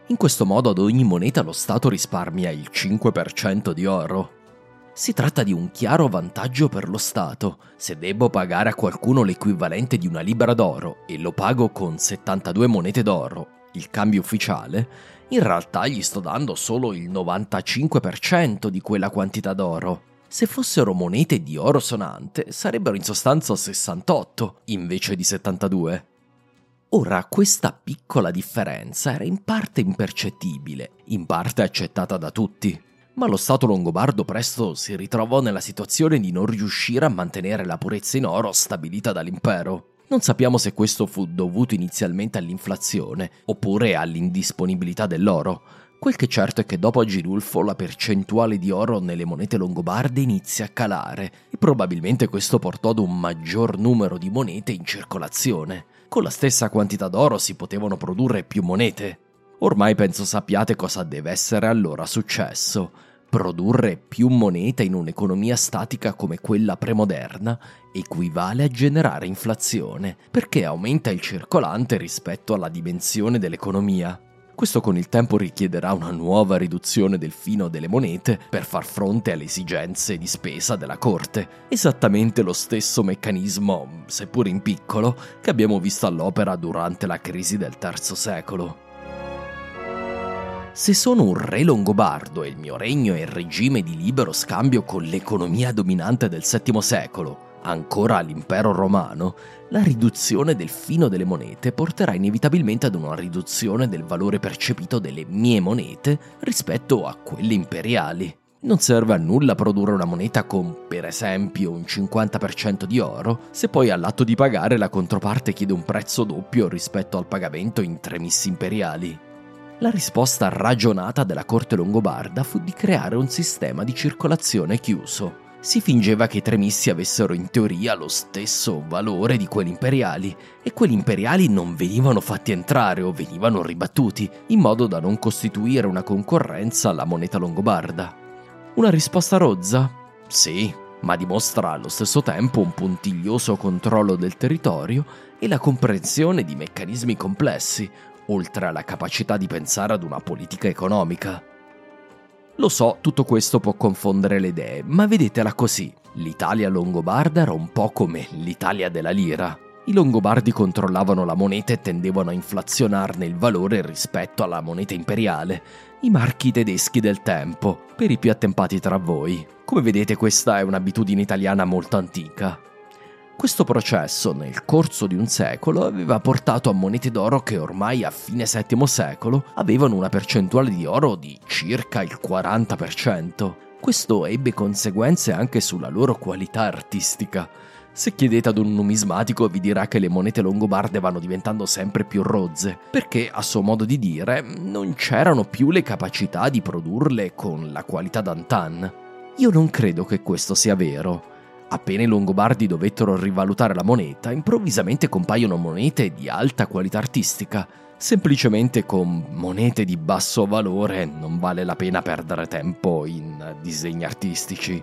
Speaker 4: In questo modo ad ogni moneta lo Stato risparmia il cinque per cento di oro. Si tratta di un chiaro vantaggio per lo Stato. Se devo pagare a qualcuno l'equivalente di una libra d'oro e lo pago con settantadue monete d'oro, il cambio ufficiale, in realtà gli sto dando solo il novantacinque per cento di quella quantità d'oro. Se fossero monete di oro sonante, sarebbero in sostanza sessantotto invece di settantadue. Ora, questa piccola differenza era in parte impercettibile, in parte accettata da tutti. Ma lo Stato longobardo presto si ritrovò nella situazione di non riuscire a mantenere la purezza in oro stabilita dall'impero. Non sappiamo se questo fu dovuto inizialmente all'inflazione oppure all'indisponibilità dell'oro. Quel che è certo è che dopo Agilulfo la percentuale di oro nelle monete longobarde inizia a calare e probabilmente questo portò ad un maggior numero di monete in circolazione. Con la stessa quantità d'oro si potevano produrre più monete. Ormai penso sappiate cosa deve essere allora successo. Produrre più moneta in un'economia statica come quella premoderna equivale a generare inflazione, perché aumenta il circolante rispetto alla dimensione dell'economia. Questo con il tempo richiederà una nuova riduzione del fino delle monete per far fronte alle esigenze di spesa della corte. Esattamente lo stesso meccanismo, seppur in piccolo, che abbiamo visto all'opera durante la crisi del terzo secolo. Se sono un re longobardo e il mio regno è il regime di libero scambio con l'economia dominante del settimo secolo, ancora all'impero romano, la riduzione del fino delle monete porterà inevitabilmente ad una riduzione del valore percepito delle mie monete rispetto a quelle imperiali. Non serve a nulla produrre una moneta con, per esempio, un cinquanta per cento di oro, se poi all'atto di pagare la controparte chiede un prezzo doppio rispetto al pagamento in tre missi imperiali. La risposta ragionata della corte longobarda fu di creare un sistema di circolazione chiuso. Si fingeva che i tre missi avessero in teoria lo stesso valore di quelli imperiali e quelli imperiali non venivano fatti entrare o venivano ribattuti, in modo da non costituire una concorrenza alla moneta longobarda. Una risposta rozza? Sì, ma dimostra allo stesso tempo un puntiglioso controllo del territorio e la comprensione di meccanismi complessi, oltre alla capacità di pensare ad una politica economica. Lo so, tutto questo può confondere le idee, ma vedetela così. L'Italia longobarda era un po' come l'Italia della lira. I longobardi controllavano la moneta e tendevano a inflazionarne il valore rispetto alla moneta imperiale, i marchi tedeschi del tempo, per i più attempati tra voi. Come vedete, questa è un'abitudine italiana molto antica. Questo processo, nel corso di un secolo, aveva portato a monete d'oro che ormai a fine settimo secolo avevano una percentuale di oro di circa il quaranta per cento. Questo ebbe conseguenze anche sulla loro qualità artistica. Se chiedete ad un numismatico vi dirà che le monete longobarde vanno diventando sempre più rozze, perché, a suo modo di dire, non c'erano più le capacità di produrle con la qualità d'antan. Io non credo che questo sia vero. Appena i longobardi dovettero rivalutare la moneta, improvvisamente compaiono monete di alta qualità artistica. Semplicemente con monete di basso valore non vale la pena perdere tempo in disegni artistici.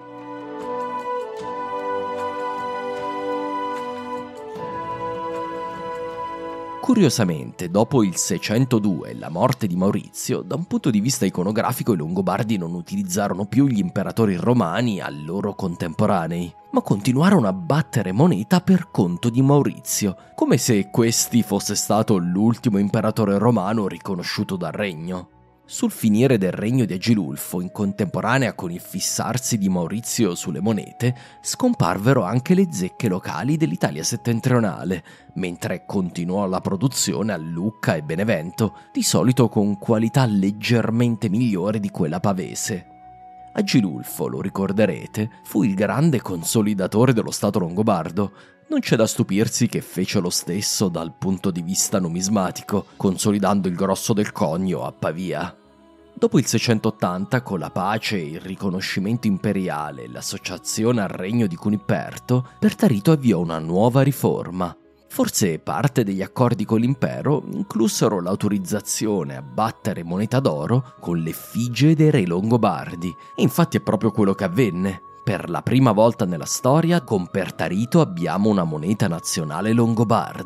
Speaker 4: Curiosamente, dopo il seicentodue e la morte di Maurizio, da un punto di vista iconografico i Longobardi non utilizzarono più gli imperatori romani a loro contemporanei, ma continuarono a battere moneta per conto di Maurizio, come se questi fosse stato l'ultimo imperatore romano riconosciuto dal regno. Sul finire del regno di Agilulfo, in contemporanea con il fissarsi di Maurizio sulle monete, scomparvero anche le zecche locali dell'Italia settentrionale, mentre continuò la produzione a Lucca e Benevento, di solito con qualità leggermente migliore di quella pavese. Agilulfo, lo ricorderete, fu il grande consolidatore dello Stato longobardo. Non c'è da stupirsi che fece lo stesso dal punto di vista numismatico, consolidando il grosso del conio a Pavia. Dopo il seicentottanta, con la pace e il riconoscimento imperiale e l'associazione al regno di Cuniperto, Pertarito avviò una nuova riforma. Forse parte degli accordi con l'impero inclusero l'autorizzazione a battere moneta d'oro con l'effigie dei re longobardi, e infatti è proprio quello che avvenne. Per la prima volta nella storia, con Pertarito abbiamo una moneta nazionale longobarda.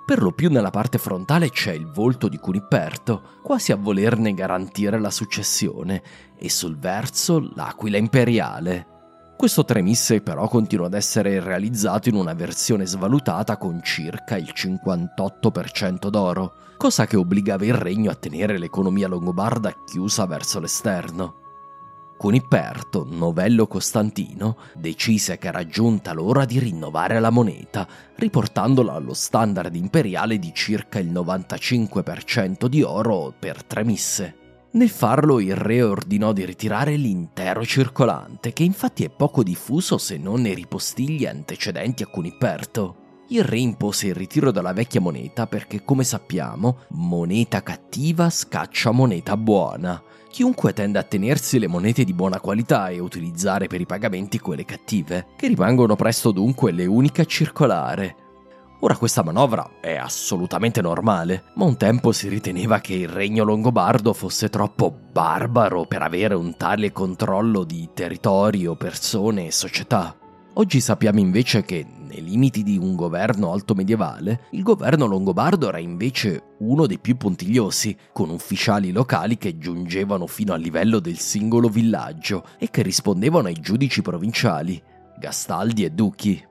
Speaker 4: Per lo più nella parte frontale c'è il volto di Cuniperto, quasi a volerne garantire la successione, e sul verso l'aquila imperiale. Questo tremisse però continua ad essere realizzato in una versione svalutata con circa il cinquantotto per cento d'oro, cosa che obbligava il regno a tenere l'economia longobarda chiusa verso l'esterno. Cuniperto, novello Costantino, decise che era giunta l'ora di rinnovare la moneta, riportandola allo standard imperiale di circa il novantacinque per cento di oro per tre misse. Nel farlo il re ordinò di ritirare l'intero circolante, che infatti è poco diffuso se non nei ripostigli antecedenti a Cuniperto. Il re impose il ritiro della vecchia moneta perché, come sappiamo, moneta cattiva scaccia moneta buona. Chiunque tende a tenersi le monete di buona qualità e utilizzare per i pagamenti quelle cattive, che rimangono presto dunque le uniche a circolare. Ora questa manovra è assolutamente normale, ma un tempo si riteneva che il regno longobardo fosse troppo barbaro per avere un tale controllo di territorio, persone e società. Oggi sappiamo invece che, nei limiti di un governo alto medievale, il governo longobardo era invece uno dei più puntigliosi, con ufficiali locali che giungevano fino al livello del singolo villaggio e che rispondevano ai giudici provinciali, gastaldi e duchi.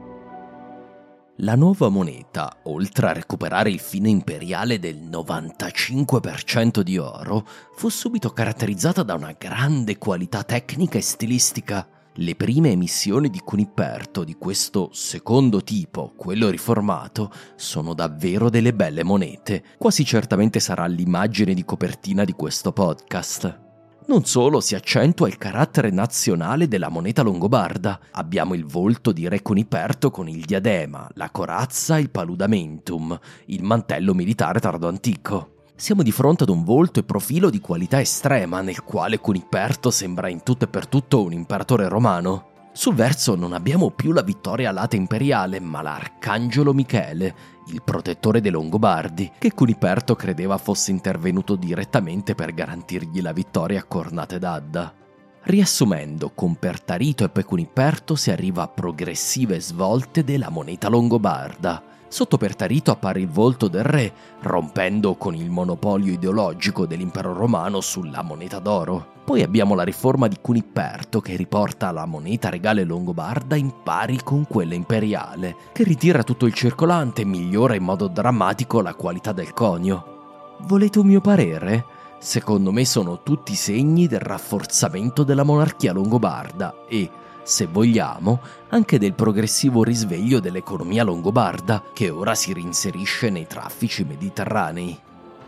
Speaker 4: La nuova moneta, oltre a recuperare il fine imperiale del novantacinque per cento di oro, fu subito caratterizzata da una grande qualità tecnica e stilistica. Le prime emissioni di Cuniperto di questo secondo tipo, quello riformato, sono davvero delle belle monete. Quasi certamente sarà l'immagine di copertina di questo podcast. Non solo, si accentua il carattere nazionale della moneta longobarda. Abbiamo il volto di re Cuniperto con il diadema, la corazza, il paludamentum, il mantello militare tardoantico. Siamo di fronte ad un volto e profilo di qualità estrema, nel quale Cuniperto sembra in tutto e per tutto un imperatore romano. Sul verso non abbiamo più la vittoria alata imperiale, ma l'arcangelo Michele, il protettore dei Longobardi, che Cuniperto credeva fosse intervenuto direttamente per garantirgli la vittoria a Cornate d'Adda. Riassumendo, con Pertarito e Cuniperto si arriva a progressive svolte della moneta longobarda. Sotto Pertarito appare il volto del re, rompendo con il monopolio ideologico dell'impero romano sulla moneta d'oro. Poi abbiamo la riforma di Cuniperto che riporta la moneta regale longobarda in pari con quella imperiale, che ritira tutto il circolante e migliora in modo drammatico la qualità del conio. Volete un mio parere? Secondo me sono tutti segni del rafforzamento della monarchia longobarda e, se vogliamo, anche del progressivo risveglio dell'economia longobarda, che ora si reinserisce nei traffici mediterranei.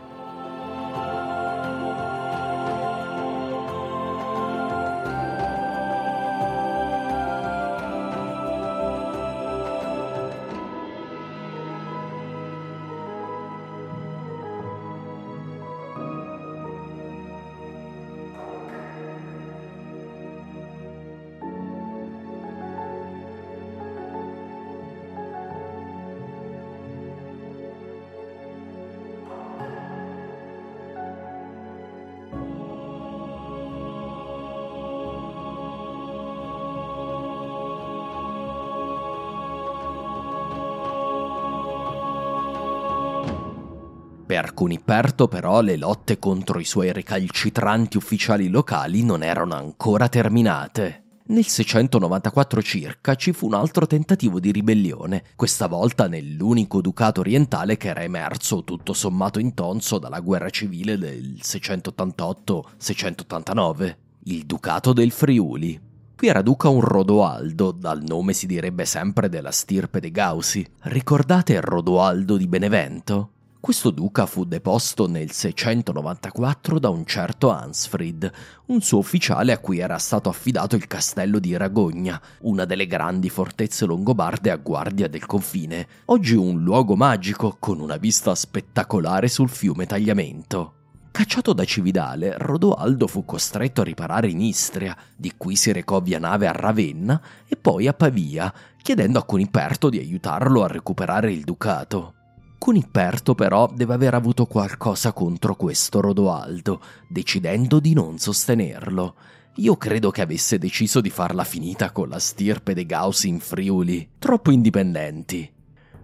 Speaker 4: Per Cuniperto però le lotte contro i suoi recalcitranti ufficiali locali non erano ancora terminate. Nel seicentonovantaquattro circa ci fu un altro tentativo di ribellione, questa volta nell'unico ducato orientale che era emerso tutto sommato intonso dalla guerra civile del seicentottantotto seicentottantanove, il ducato del Friuli. Qui era duca un Rodoaldo, dal nome si direbbe sempre della stirpe dei Gausi. Ricordate Rodoaldo di Benevento? Questo duca fu deposto nel seicentonovantaquattro da un certo Ansfrid, un suo ufficiale a cui era stato affidato il castello di Ragogna, una delle grandi fortezze longobarde a guardia del confine, oggi un luogo magico con una vista spettacolare sul fiume Tagliamento. Cacciato da Cividale, Rodoaldo fu costretto a riparare in Istria, di cui si recò via nave a Ravenna e poi a Pavia, chiedendo a Cuniperto di aiutarlo a recuperare il ducato. Cuniperto però deve aver avuto qualcosa contro questo Rodoaldo, decidendo di non sostenerlo. Io credo che avesse deciso di farla finita con la stirpe dei Gausi in Friuli, troppo indipendenti.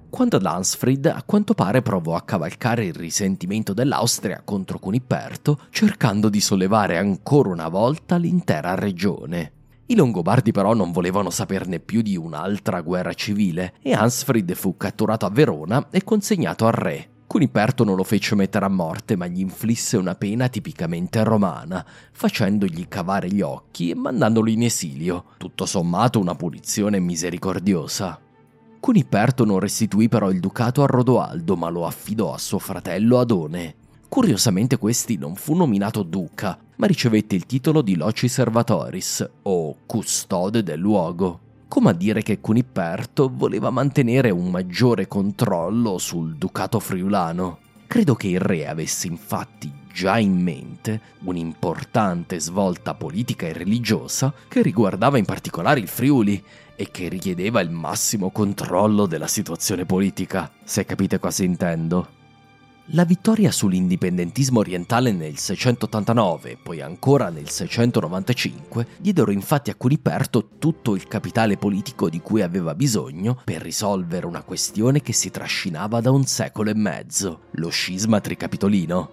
Speaker 4: quando Lansfried a quanto pare provò a cavalcare il risentimento dell'Austria contro Cuniperto, cercando di sollevare ancora una volta l'intera regione. I Longobardi però non volevano saperne più di un'altra guerra civile e Ansfried fu catturato a Verona e consegnato al re. Cuniperto non lo fece mettere a morte, ma gli inflisse una pena tipicamente romana, facendogli cavare gli occhi e mandandolo in esilio, tutto sommato una punizione misericordiosa. Cuniperto non restituì però il ducato a Rodoaldo, ma lo affidò a suo fratello Adone. Curiosamente questi non fu nominato duca, ma ricevette il titolo di Loci Servatoris, o custode del luogo, come a dire che Cuniperto voleva mantenere un maggiore controllo sul ducato friulano. Credo che il re avesse infatti già in mente un'importante svolta politica e religiosa che riguardava in particolare il Friuli e che richiedeva il massimo controllo della situazione politica, se capite cosa intendo. La vittoria sull'indipendentismo orientale nel seicentottantanove e poi ancora nel seicentonovantacinque diedero infatti a Cuniperto tutto il capitale politico di cui aveva bisogno per risolvere una questione che si trascinava da un secolo e mezzo, lo scisma tricapitolino.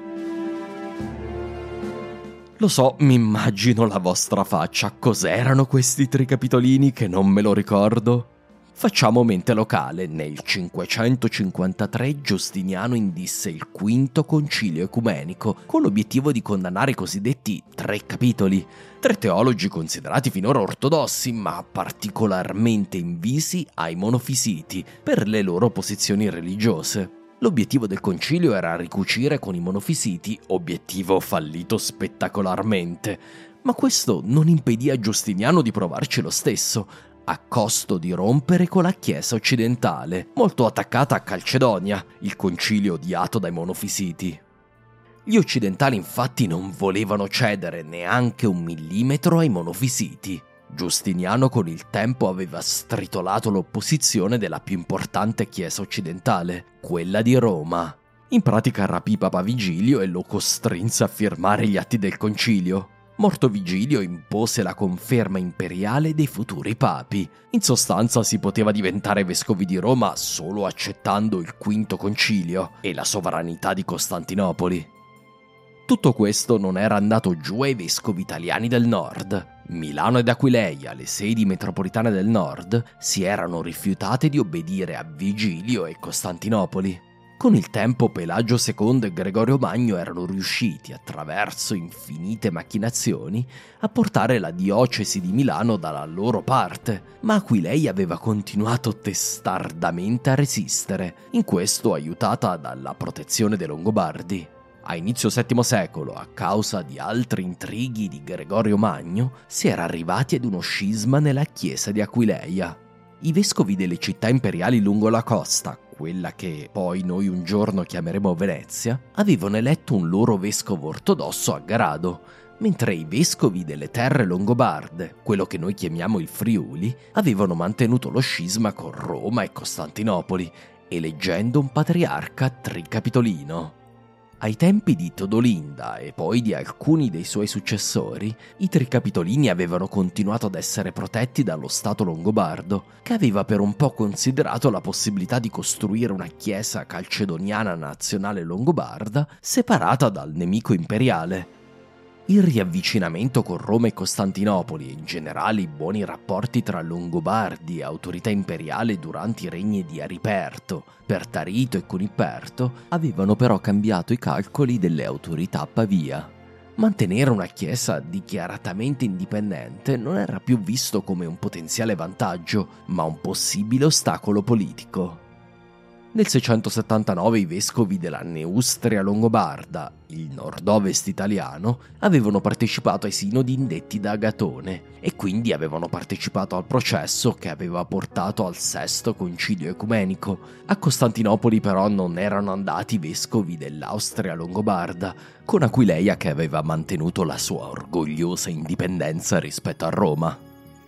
Speaker 4: Lo so, mi immagino la vostra faccia, cos'erano questi tricapitolini che non me lo ricordo? Facciamo mente locale. Nel cinquecentocinquantatré Giustiniano indisse il quinto concilio ecumenico con l'obiettivo di condannare i cosiddetti tre capitoli, tre teologi considerati finora ortodossi ma particolarmente invisi ai monofisiti per le loro posizioni religiose. L'obiettivo del concilio era ricucire con i monofisiti, obiettivo fallito spettacolarmente, ma questo non impedì a Giustiniano di provarci lo stesso, a costo di rompere con la Chiesa occidentale, molto attaccata a Calcedonia, il concilio odiato dai monofisiti. Gli occidentali infatti non volevano cedere neanche un millimetro ai monofisiti. Giustiniano con il tempo aveva stritolato l'opposizione della più importante chiesa occidentale, quella di Roma. In pratica rapì Papa Vigilio e lo costrinse a firmare gli atti del concilio. Morto Vigilio impose la conferma imperiale dei futuri papi. In sostanza si poteva diventare vescovi di Roma solo accettando il quinto concilio e la sovranità di Costantinopoli. Tutto questo non era andato giù ai vescovi italiani del nord. Milano ed Aquileia, le sedi metropolitane del nord, si erano rifiutate di obbedire a Vigilio e Costantinopoli. Con il tempo Pelagio secondo e Gregorio Magno erano riusciti, attraverso infinite macchinazioni, a portare la diocesi di Milano dalla loro parte, ma Aquileia aveva continuato testardamente a resistere, in questo aiutata dalla protezione dei Longobardi. A inizio settimo secolo, a causa di altri intrighi di Gregorio Magno, si era arrivati ad uno scisma nella chiesa di Aquileia. I vescovi delle città imperiali lungo la costa, quella che poi noi un giorno chiameremo Venezia, avevano eletto un loro vescovo ortodosso a grado, mentre i vescovi delle terre longobarde, quello che noi chiamiamo il Friuli, avevano mantenuto lo scisma con Roma e Costantinopoli, eleggendo un patriarca tricapitolino. Ai tempi di Todolinda e poi di alcuni dei suoi successori, i tricapitolini avevano continuato ad essere protetti dallo Stato longobardo, che aveva per un po' considerato la possibilità di costruire una chiesa calcedoniana nazionale longobarda separata dal nemico imperiale. Il riavvicinamento con Roma e Costantinopoli e in generale i buoni rapporti tra Longobardi e autorità imperiale durante i regni di Ariperto, Pertarito e Cuniperto avevano però cambiato i calcoli delle autorità a Pavia. Mantenere una chiesa dichiaratamente indipendente non era più visto come un potenziale vantaggio, ma un possibile ostacolo politico. Nel seicentosettantanove i vescovi della Neustria longobarda, il nord-ovest italiano, avevano partecipato ai sinodi indetti da Agatone e quindi avevano partecipato al processo che aveva portato al sesto concilio ecumenico. A Costantinopoli però non erano andati i vescovi dell'Austria longobarda, con Aquileia che aveva mantenuto la sua orgogliosa indipendenza rispetto a Roma.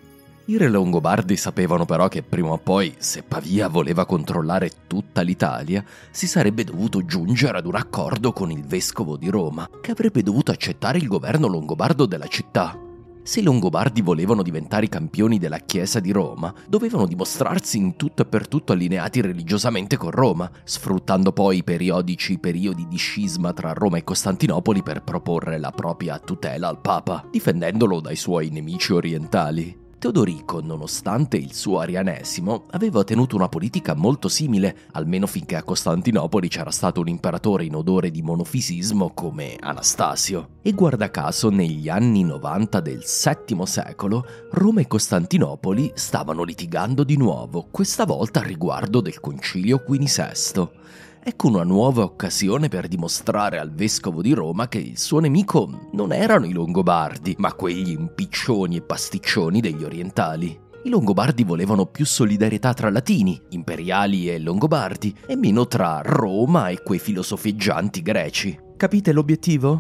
Speaker 4: I re longobardi sapevano però che prima o poi, se Pavia voleva controllare tutta l'Italia, si sarebbe dovuto giungere ad un accordo con il vescovo di Roma, che avrebbe dovuto accettare il governo longobardo della città. Se i Longobardi volevano diventare i campioni della Chiesa di Roma, dovevano dimostrarsi in tutto e per tutto allineati religiosamente con Roma, sfruttando poi i periodici periodi di scisma tra Roma e Costantinopoli per proporre la propria tutela al Papa, difendendolo dai suoi nemici orientali. Teodorico, nonostante il suo arianesimo, aveva tenuto una politica molto simile, almeno finché a Costantinopoli c'era stato un imperatore in odore di monofisismo come Anastasio. E guarda caso, negli anni novanta del settimo secolo, Roma e Costantinopoli stavano litigando di nuovo, questa volta a riguardo del Concilio quinisesto. Ecco una nuova occasione per dimostrare al vescovo di Roma che il suo nemico non erano i Longobardi, ma quegli impiccioni e pasticcioni degli orientali. I Longobardi volevano più solidarietà tra latini, imperiali e Longobardi, e meno tra Roma e quei filosofeggianti greci. Capite l'obiettivo?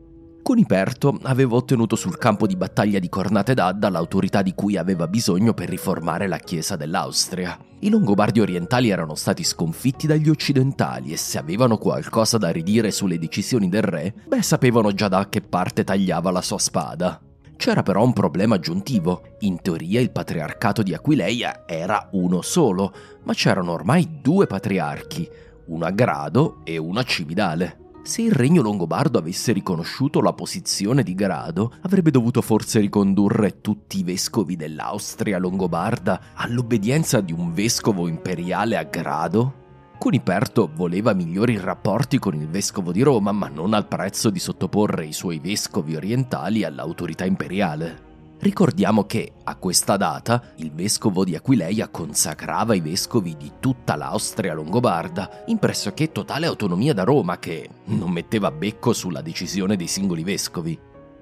Speaker 4: Cuniperto aveva ottenuto sul campo di battaglia di Cornate d'Adda l'autorità di cui aveva bisogno per riformare la Chiesa dell'Austria. I Longobardi orientali erano stati sconfitti dagli occidentali e se avevano qualcosa da ridire sulle decisioni del re, beh, sapevano già da che parte tagliava la sua spada. C'era però un problema aggiuntivo. In teoria il patriarcato di Aquileia era uno solo, ma c'erano ormai due patriarchi, uno a Grado e uno a Cividale. Se il regno longobardo avesse riconosciuto la posizione di Grado, avrebbe dovuto forse ricondurre tutti i vescovi dell'Austria longobarda all'obbedienza di un vescovo imperiale a Grado? Cuniperto voleva migliori rapporti con il vescovo di Roma, ma non al prezzo di sottoporre i suoi vescovi orientali all'autorità imperiale. Ricordiamo che, a questa data, il vescovo di Aquileia consacrava i vescovi di tutta l'Austria longobarda in pressoché totale autonomia da Roma, che non metteva becco sulla decisione dei singoli vescovi.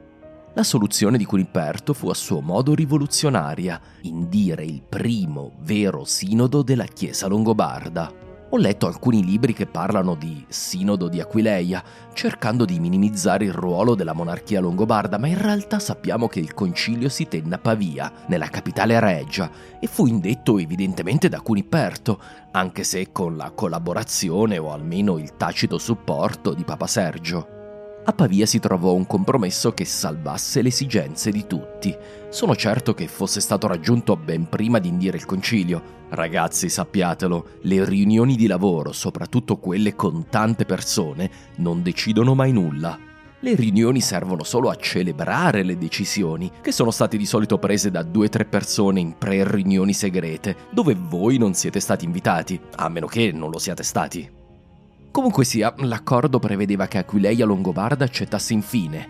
Speaker 4: La soluzione di Cuniperto fu a suo modo rivoluzionaria: indire il primo vero sinodo della Chiesa longobarda. Ho letto alcuni libri che parlano di Sinodo di Aquileia, cercando di minimizzare il ruolo della monarchia longobarda, ma in realtà sappiamo che il concilio si tenne a Pavia, nella capitale regia, e fu indetto evidentemente da Cuniperto, anche se con la collaborazione o almeno il tacito supporto di Papa Sergio. A Pavia si trovò un compromesso che salvasse le esigenze di tutti. Sono certo che fosse stato raggiunto ben prima di indire il concilio. Ragazzi, sappiatelo, le riunioni di lavoro, soprattutto quelle con tante persone, non decidono mai nulla. Le riunioni servono solo a celebrare le decisioni, che sono state di solito prese da due o tre persone in pre-riunioni segrete, dove voi non siete stati invitati, a meno che non lo siate stati. Comunque sia, l'accordo prevedeva che Aquileia Longobarda accettasse infine,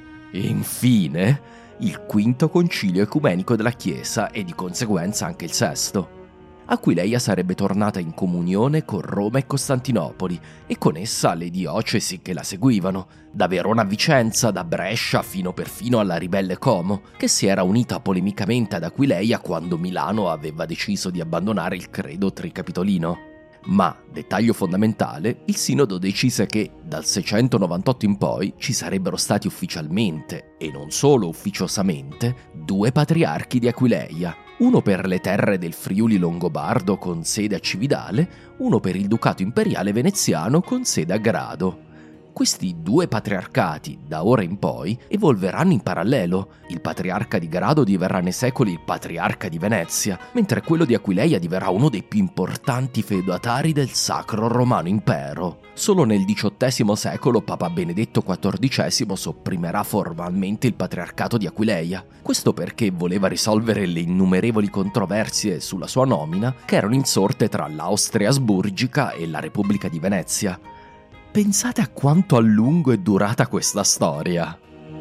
Speaker 4: infine, il quinto concilio ecumenico della Chiesa e di conseguenza anche il sesto. Aquileia sarebbe tornata in comunione con Roma e Costantinopoli e con essa le diocesi che la seguivano, da Verona a Vicenza, da Brescia fino perfino alla ribelle Como, che si era unita polemicamente ad Aquileia quando Milano aveva deciso di abbandonare il credo tricapitolino. Ma, dettaglio fondamentale, il sinodo decise che dal seicentonovantotto in poi ci sarebbero stati ufficialmente, e non solo ufficiosamente, due patriarchi di Aquileia, uno per le terre del Friuli Longobardo con sede a Cividale, uno per il Ducato Imperiale Veneziano con sede a Grado. Questi due patriarcati, da ora in poi, evolveranno in parallelo. Il patriarca di Grado diverrà nei secoli il patriarca di Venezia, mentre quello di Aquileia diverrà uno dei più importanti feudatari del Sacro Romano Impero. Solo nel diciottesimo secolo Papa Benedetto quattordicesimo sopprimerà formalmente il patriarcato di Aquileia. Questo perché voleva risolvere le innumerevoli controversie sulla sua nomina che erano insorte tra l'Austria asburgica e la Repubblica di Venezia. Pensate a quanto a lungo è durata questa storia.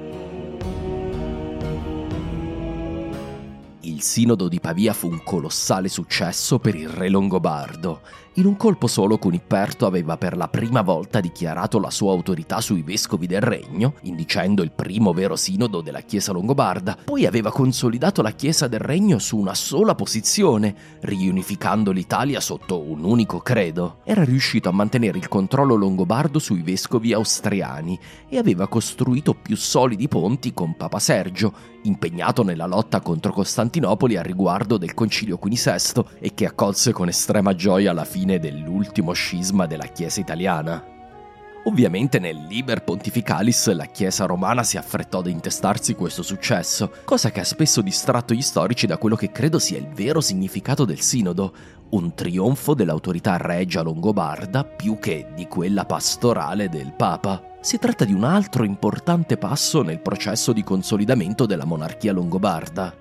Speaker 4: Il sinodo di Pavia fu un colossale successo per il re longobardo. In un colpo solo Cuniperto aveva per la prima volta dichiarato la sua autorità sui vescovi del regno, indicendo il primo vero sinodo della Chiesa longobarda, poi aveva consolidato la Chiesa del regno su una sola posizione, riunificando l'Italia sotto un unico credo. Era riuscito a mantenere il controllo longobardo sui vescovi austriani e aveva costruito più solidi ponti con Papa Sergio, impegnato nella lotta contro Costantinopoli a riguardo del Concilio quinisesto e che accolse con estrema gioia la fine dell'ultimo scisma della Chiesa italiana. Ovviamente nel Liber Pontificalis la Chiesa romana si affrettò ad intestarsi questo successo, cosa che ha spesso distratto gli storici da quello che credo sia il vero significato del sinodo, un trionfo dell'autorità regia longobarda più che di quella pastorale del Papa. Si tratta di un altro importante passo nel processo di consolidamento della monarchia longobarda.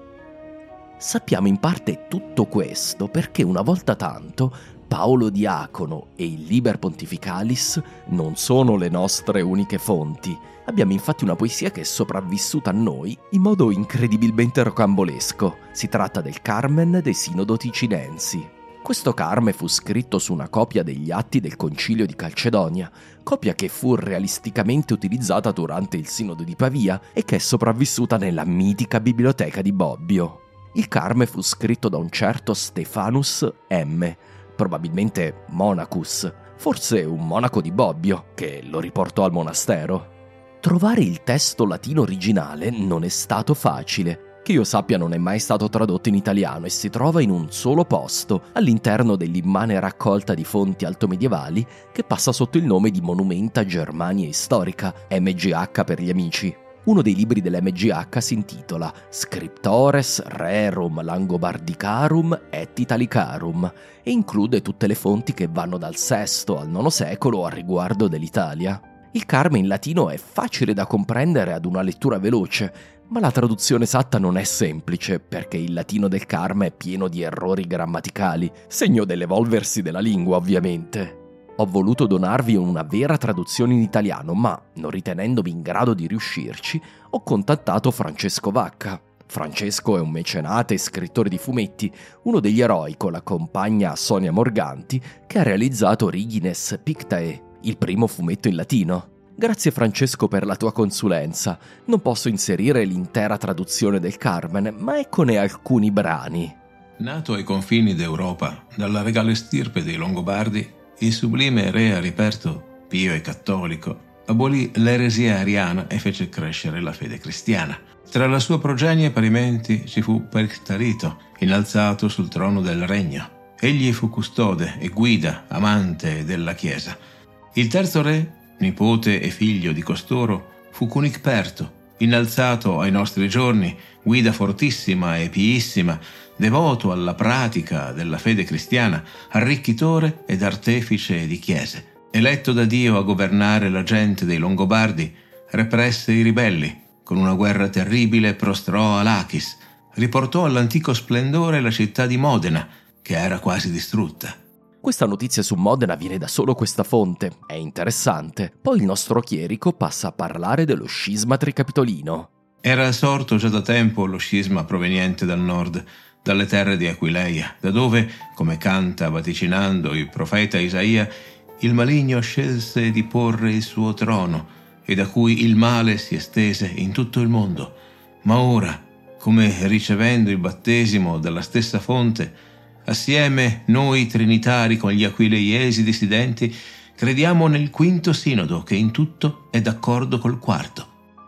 Speaker 4: Sappiamo in parte tutto questo perché una volta tanto Paolo Diacono e il Liber Pontificalis non sono le nostre uniche fonti. Abbiamo infatti una poesia che è sopravvissuta a noi in modo incredibilmente rocambolesco. Si tratta del Carmen dei Sinodo Ticinensi. Questo Carme fu scritto su una copia degli atti del Concilio di Calcedonia, copia che fu realisticamente utilizzata durante il Sinodo di Pavia e che è sopravvissuta nella mitica biblioteca di Bobbio. Il Carme fu scritto da un certo Stephanus M., probabilmente Monachus, forse un monaco di Bobbio, che lo riportò al monastero. Trovare il testo latino originale non è stato facile. Che io sappia non è mai stato tradotto in italiano e si trova in un solo posto, all'interno dell'immane raccolta di fonti altomedievali che passa sotto il nome di Monumenta Germaniae Historica, M G H per gli amici. Uno dei libri dell'M G H si intitola Scriptores Rerum Langobardicarum et Italicarum e include tutte le fonti che vanno dal sesto al nono secolo a riguardo dell'Italia. Il Carme in latino è facile da comprendere ad una lettura veloce, ma la traduzione esatta non è semplice perché il latino del Carme è pieno di errori grammaticali, segno dell'evolversi della lingua ovviamente. Ho voluto donarvi una vera traduzione in italiano, ma, non ritenendomi in grado di riuscirci, ho contattato Francesco Vacca. Francesco è un mecenate e scrittore di fumetti, uno degli eroi con la compagna Sonia Morganti che ha realizzato Origines Pictae, il primo fumetto in latino. Grazie Francesco per la tua consulenza. Non posso inserire l'intera traduzione del Carmen, ma eccone alcuni brani.
Speaker 9: Nato ai confini d'Europa, dalla regale stirpe dei Longobardi, il sublime re Ariperto, pio e cattolico, abolì l'eresia ariana e fece crescere la fede cristiana. Tra la sua progenie parimenti ci fu Perctarito, innalzato sul trono del regno. Egli fu custode e guida, amante della Chiesa. Il terzo re, nipote e figlio di costoro, fu Cunicperto, innalzato ai nostri giorni, guida fortissima e piissima, devoto alla pratica della fede cristiana, arricchitore ed artefice di chiese. Eletto da Dio a governare la gente dei Longobardi, represse i ribelli, con una guerra terribile prostrò a Lachis, riportò all'antico splendore la città di Modena, che era quasi distrutta.
Speaker 4: Questa notizia su Modena viene da solo questa fonte, è interessante. Poi il nostro chierico passa a parlare dello scisma tricapitolino.
Speaker 9: Era sorto già da tempo lo scisma proveniente dal nord, dalle terre di Aquileia, da dove, come canta vaticinando il profeta Isaia, il maligno scelse di porre il suo trono e da cui il male si estese in tutto il mondo. Ma ora, come ricevendo il battesimo dalla stessa fonte, assieme noi trinitari con gli aquileiesi dissidenti crediamo nel quinto sinodo che in tutto è d'accordo col quarto.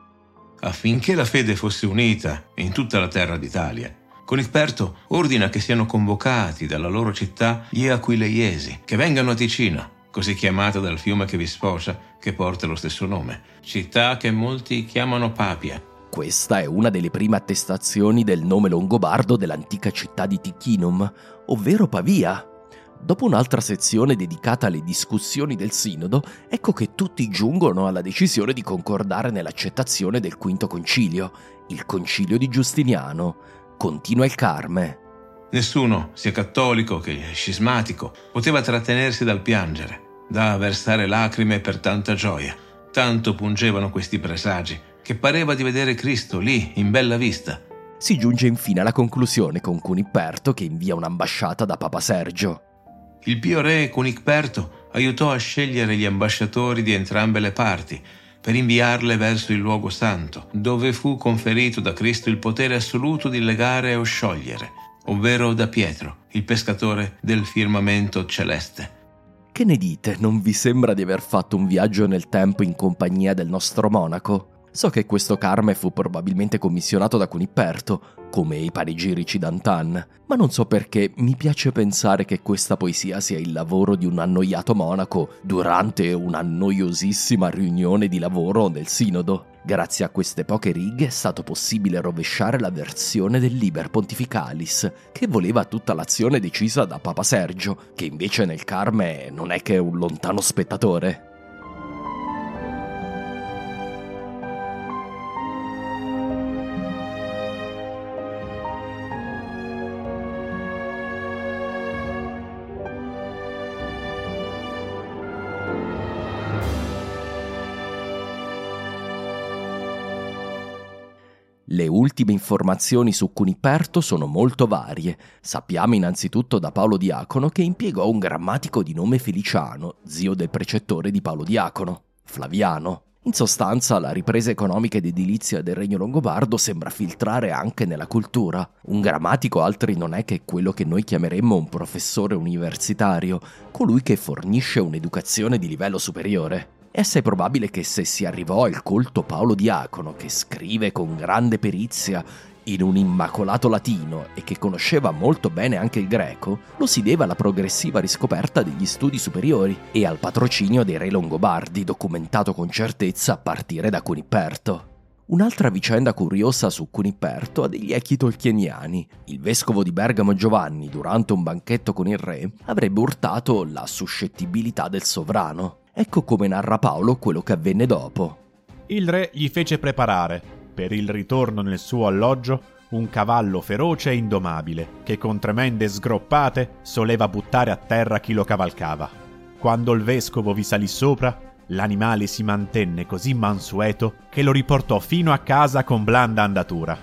Speaker 9: Affinché la fede fosse unita in tutta la terra d'Italia, Cunicperto ordina che siano convocati dalla loro città gli aquileiesi, che vengano a Ticino, così chiamata dal fiume che vi sfocia, che porta lo stesso nome, città che molti chiamano Papia.
Speaker 4: Questa è una delle prime attestazioni del nome longobardo dell'antica città di Ticinum, ovvero Pavia. Dopo un'altra sezione dedicata alle discussioni del sinodo, ecco che tutti giungono alla decisione di concordare nell'accettazione del quinto concilio, il concilio di Giustiniano. Continua il Carme.
Speaker 9: Nessuno, sia cattolico che scismatico, poteva trattenersi dal piangere, da versare lacrime per tanta gioia. Tanto pungevano questi presagi, che pareva di vedere Cristo lì, in bella vista.
Speaker 4: Si giunge infine alla conclusione con Cunicperto che invia un'ambasciata da Papa Sergio.
Speaker 9: Il pio re Cunicperto aiutò a scegliere gli ambasciatori di entrambe le parti per inviarle verso il luogo santo, dove fu conferito da Cristo il potere assoluto di legare o sciogliere, ovvero da Pietro, il pescatore del firmamento celeste.
Speaker 4: Che ne dite? Non vi sembra di aver fatto un viaggio nel tempo in compagnia del nostro monaco? So che questo Carme fu probabilmente commissionato da Cuniperto, come i panegirici d'antan, ma non so perché mi piace pensare che questa poesia sia il lavoro di un annoiato monaco durante una noiosissima riunione di lavoro nel sinodo. Grazie a queste poche righe è stato possibile rovesciare la versione del Liber Pontificalis, che voleva tutta l'azione decisa da Papa Sergio, che invece nel Carme non è che un lontano spettatore. Le ultime informazioni su Cuniperto sono molto varie. Sappiamo innanzitutto da Paolo Diacono che impiegò un grammatico di nome Feliciano, zio del precettore di Paolo Diacono, Flaviano. In sostanza, la ripresa economica ed edilizia del Regno Longobardo sembra filtrare anche nella cultura. Un grammatico altri non è che quello che noi chiameremmo un professore universitario, colui che fornisce un'educazione di livello superiore. È assai probabile che se si arrivò al colto Paolo Diacono, che scrive con grande perizia in un immacolato latino e che conosceva molto bene anche il greco, lo si deve alla progressiva riscoperta degli studi superiori e al patrocinio dei re longobardi, documentato con certezza a partire da Cuniperto. Un'altra vicenda curiosa su Cuniperto ha degli echi tolkieniani. Il vescovo di Bergamo Giovanni, durante un banchetto con il re, avrebbe urtato la suscettibilità del sovrano. Ecco come narra Paolo quello che avvenne dopo.
Speaker 5: Il re gli fece preparare, per il ritorno nel suo alloggio, un cavallo feroce e indomabile, che con tremende sgroppate soleva buttare a terra chi lo cavalcava. Quando il vescovo vi salì sopra, l'animale si mantenne così mansueto che lo riportò fino a casa con blanda andatura.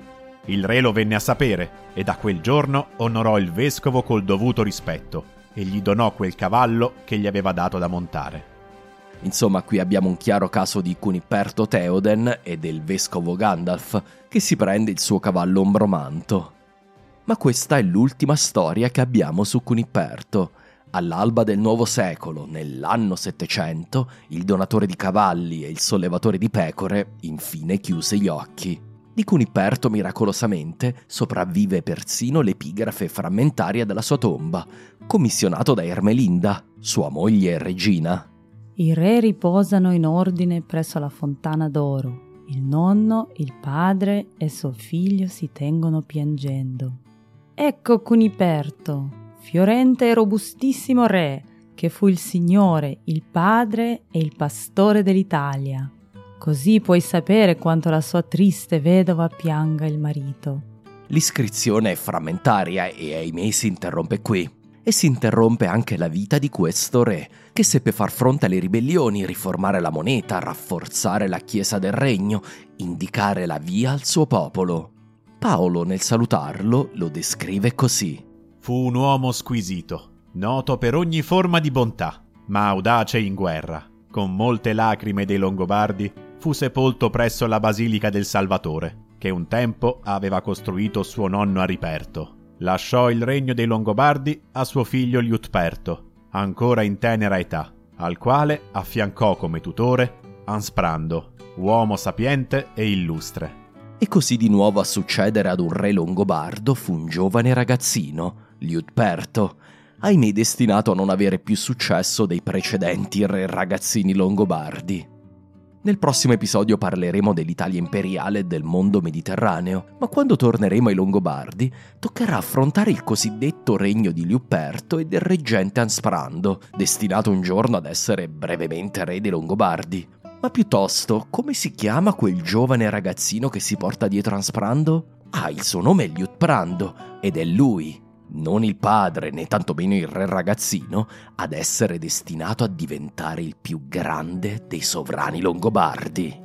Speaker 5: Il re lo venne a sapere e da quel giorno onorò il vescovo col dovuto rispetto e gli donò quel cavallo che gli aveva dato da montare.
Speaker 4: Insomma, qui abbiamo un chiaro caso di Cuniperto Theoden e del vescovo Gandalf che si prende il suo cavallo ombromanto. Ma questa è l'ultima storia che abbiamo su Cuniperto. All'alba del nuovo secolo, nell'anno settecento, il donatore di cavalli e il sollevatore di pecore infine chiuse gli occhi. Di Cuniperto, miracolosamente, sopravvive persino l'epigrafe frammentaria della sua tomba, commissionato da Ermelinda, sua moglie e regina.
Speaker 10: I re riposano in ordine presso la fontana d'oro. Il nonno, il padre e suo figlio si tengono piangendo. Ecco Cuniperto, fiorente e robustissimo re, che fu il signore, il padre e il pastore dell'Italia. Così puoi sapere quanto la sua triste vedova pianga il marito.
Speaker 4: L'iscrizione è frammentaria e ahimè si interrompe qui. E si interrompe anche la vita di questo re, che seppe far fronte alle ribellioni, riformare la moneta, rafforzare la chiesa del regno, indicare la via al suo popolo. Paolo, nel salutarlo, lo descrive così.
Speaker 5: Fu un uomo squisito, noto per ogni forma di bontà, ma audace in guerra. Con molte lacrime dei Longobardi fu sepolto presso la Basilica del Salvatore, che un tempo aveva costruito suo nonno Ariperto. Lasciò il regno dei Longobardi a suo figlio Liutperto, ancora in tenera età, al quale affiancò come tutore Ansprando, uomo sapiente e illustre.
Speaker 4: E così di nuovo a succedere ad un re longobardo fu un giovane ragazzino, Liutperto, ahimè destinato a non avere più successo dei precedenti re ragazzini longobardi. Nel prossimo episodio parleremo dell'Italia imperiale e del mondo mediterraneo, ma quando torneremo ai Longobardi toccherà affrontare il cosiddetto regno di Liutperto e del reggente Ansprando, destinato un giorno ad essere brevemente re dei Longobardi. Ma piuttosto, come si chiama quel giovane ragazzino che si porta dietro Ansprando? Ah, il suo nome è Liutprando, ed è lui, non il padre né tantomeno il re ragazzino, ad essere destinato a diventare il più grande dei sovrani longobardi.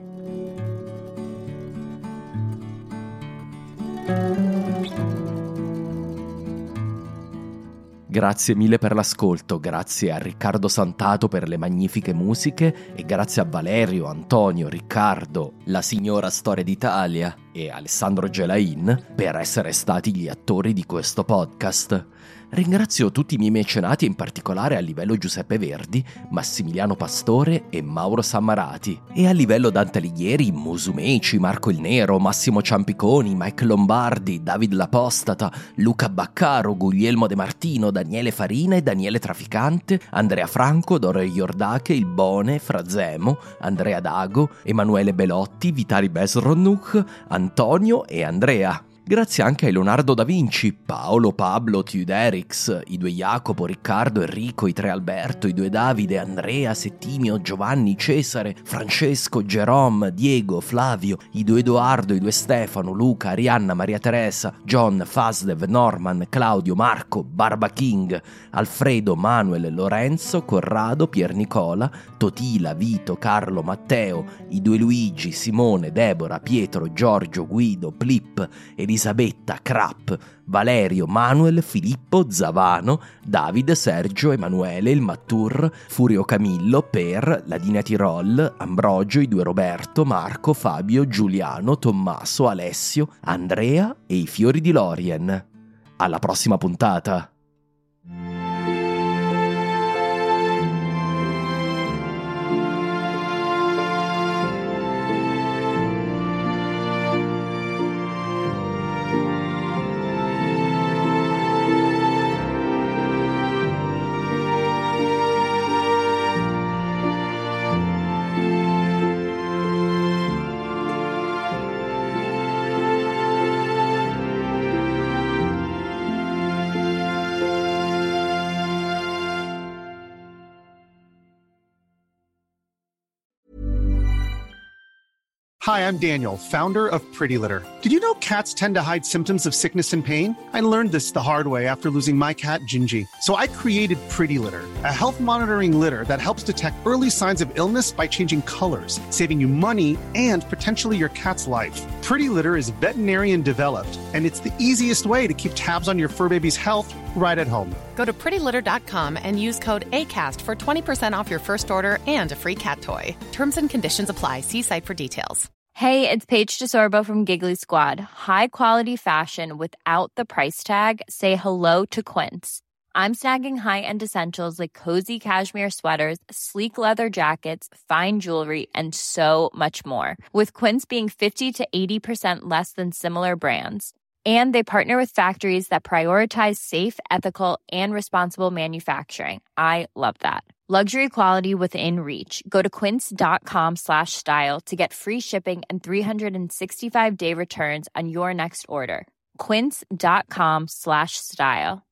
Speaker 4: Grazie mille per l'ascolto, grazie a Riccardo Santato per le magnifiche musiche e grazie a Valerio, Antonio, Riccardo, la signora Storia d'Italia e Alessandro Gelain per essere stati gli attori di questo podcast. Ringrazio tutti i miei mecenati, in particolare a livello Giuseppe Verdi, Massimiliano Pastore e Mauro Sammarati, e a livello Dante Alighieri, Musumeci, Marco il Nero, Massimo Ciampiconi, Mike Lombardi, David L'Apostata, Luca Baccaro, Guglielmo De Martino, Daniele Farina e Daniele Traficante, Andrea Franco, Dore Iordache, Il Bone, Frazemo, Andrea Dago, Emanuele Belotti, Vitali Besronuk, Antonio e Andrea. Grazie anche a Leonardo da Vinci, Paolo, Pablo, Tiuderix, i due Jacopo, Riccardo, Enrico, i tre Alberto, i due Davide, Andrea, Settimio, Giovanni, Cesare, Francesco, Jerome, Diego, Flavio, i due Edoardo, i due Stefano, Luca, Arianna, Maria Teresa, John, Fasdev, Norman, Claudio, Marco, Barba King, Alfredo, Manuel, Lorenzo, Corrado, Pier Nicola, Totila, Vito, Carlo, Matteo, i due Luigi, Simone, Deborah, Pietro, Giorgio, Guido, Plip, Elisabetta, Crap, Valerio, Manuel, Filippo, Zavano, David, Sergio, Emanuele, il Mattur, Furio Camillo, Per, Ladina Tirol, Ambrogio, i due Roberto, Marco, Fabio, Giuliano, Tommaso, Alessio, Andrea e i fiori di Lorien. Alla prossima puntata!
Speaker 11: Hi, I'm Daniel, founder of Pretty Litter. Did you know cats tend to hide symptoms of sickness and pain? I learned this the hard way after losing my cat, Gingy. So I created Pretty Litter, a health monitoring litter that helps detect early signs of illness by changing colors, saving you money and potentially your cat's life. Pretty Litter is veterinarian developed, and it's the easiest way to keep tabs on your fur baby's health right at home.
Speaker 12: Go to pretty litter dot com and use code ACAST for twenty percent off your first order and a free cat toy. Terms and conditions apply. See site for details.
Speaker 13: Hey, it's Paige DeSorbo from Giggly Squad. High quality fashion without the price tag. Say hello to Quince. I'm snagging high-end essentials like cozy cashmere sweaters, sleek leather jackets, fine jewelry, and so much more. With Quince being fifty to eighty percent less than similar brands. And they partner with factories that prioritize safe, ethical, and responsible manufacturing. I love that. Luxury quality within reach. Go to quince.com slash style to get free shipping and three sixty-five day returns on your next order. Quince.com slash style.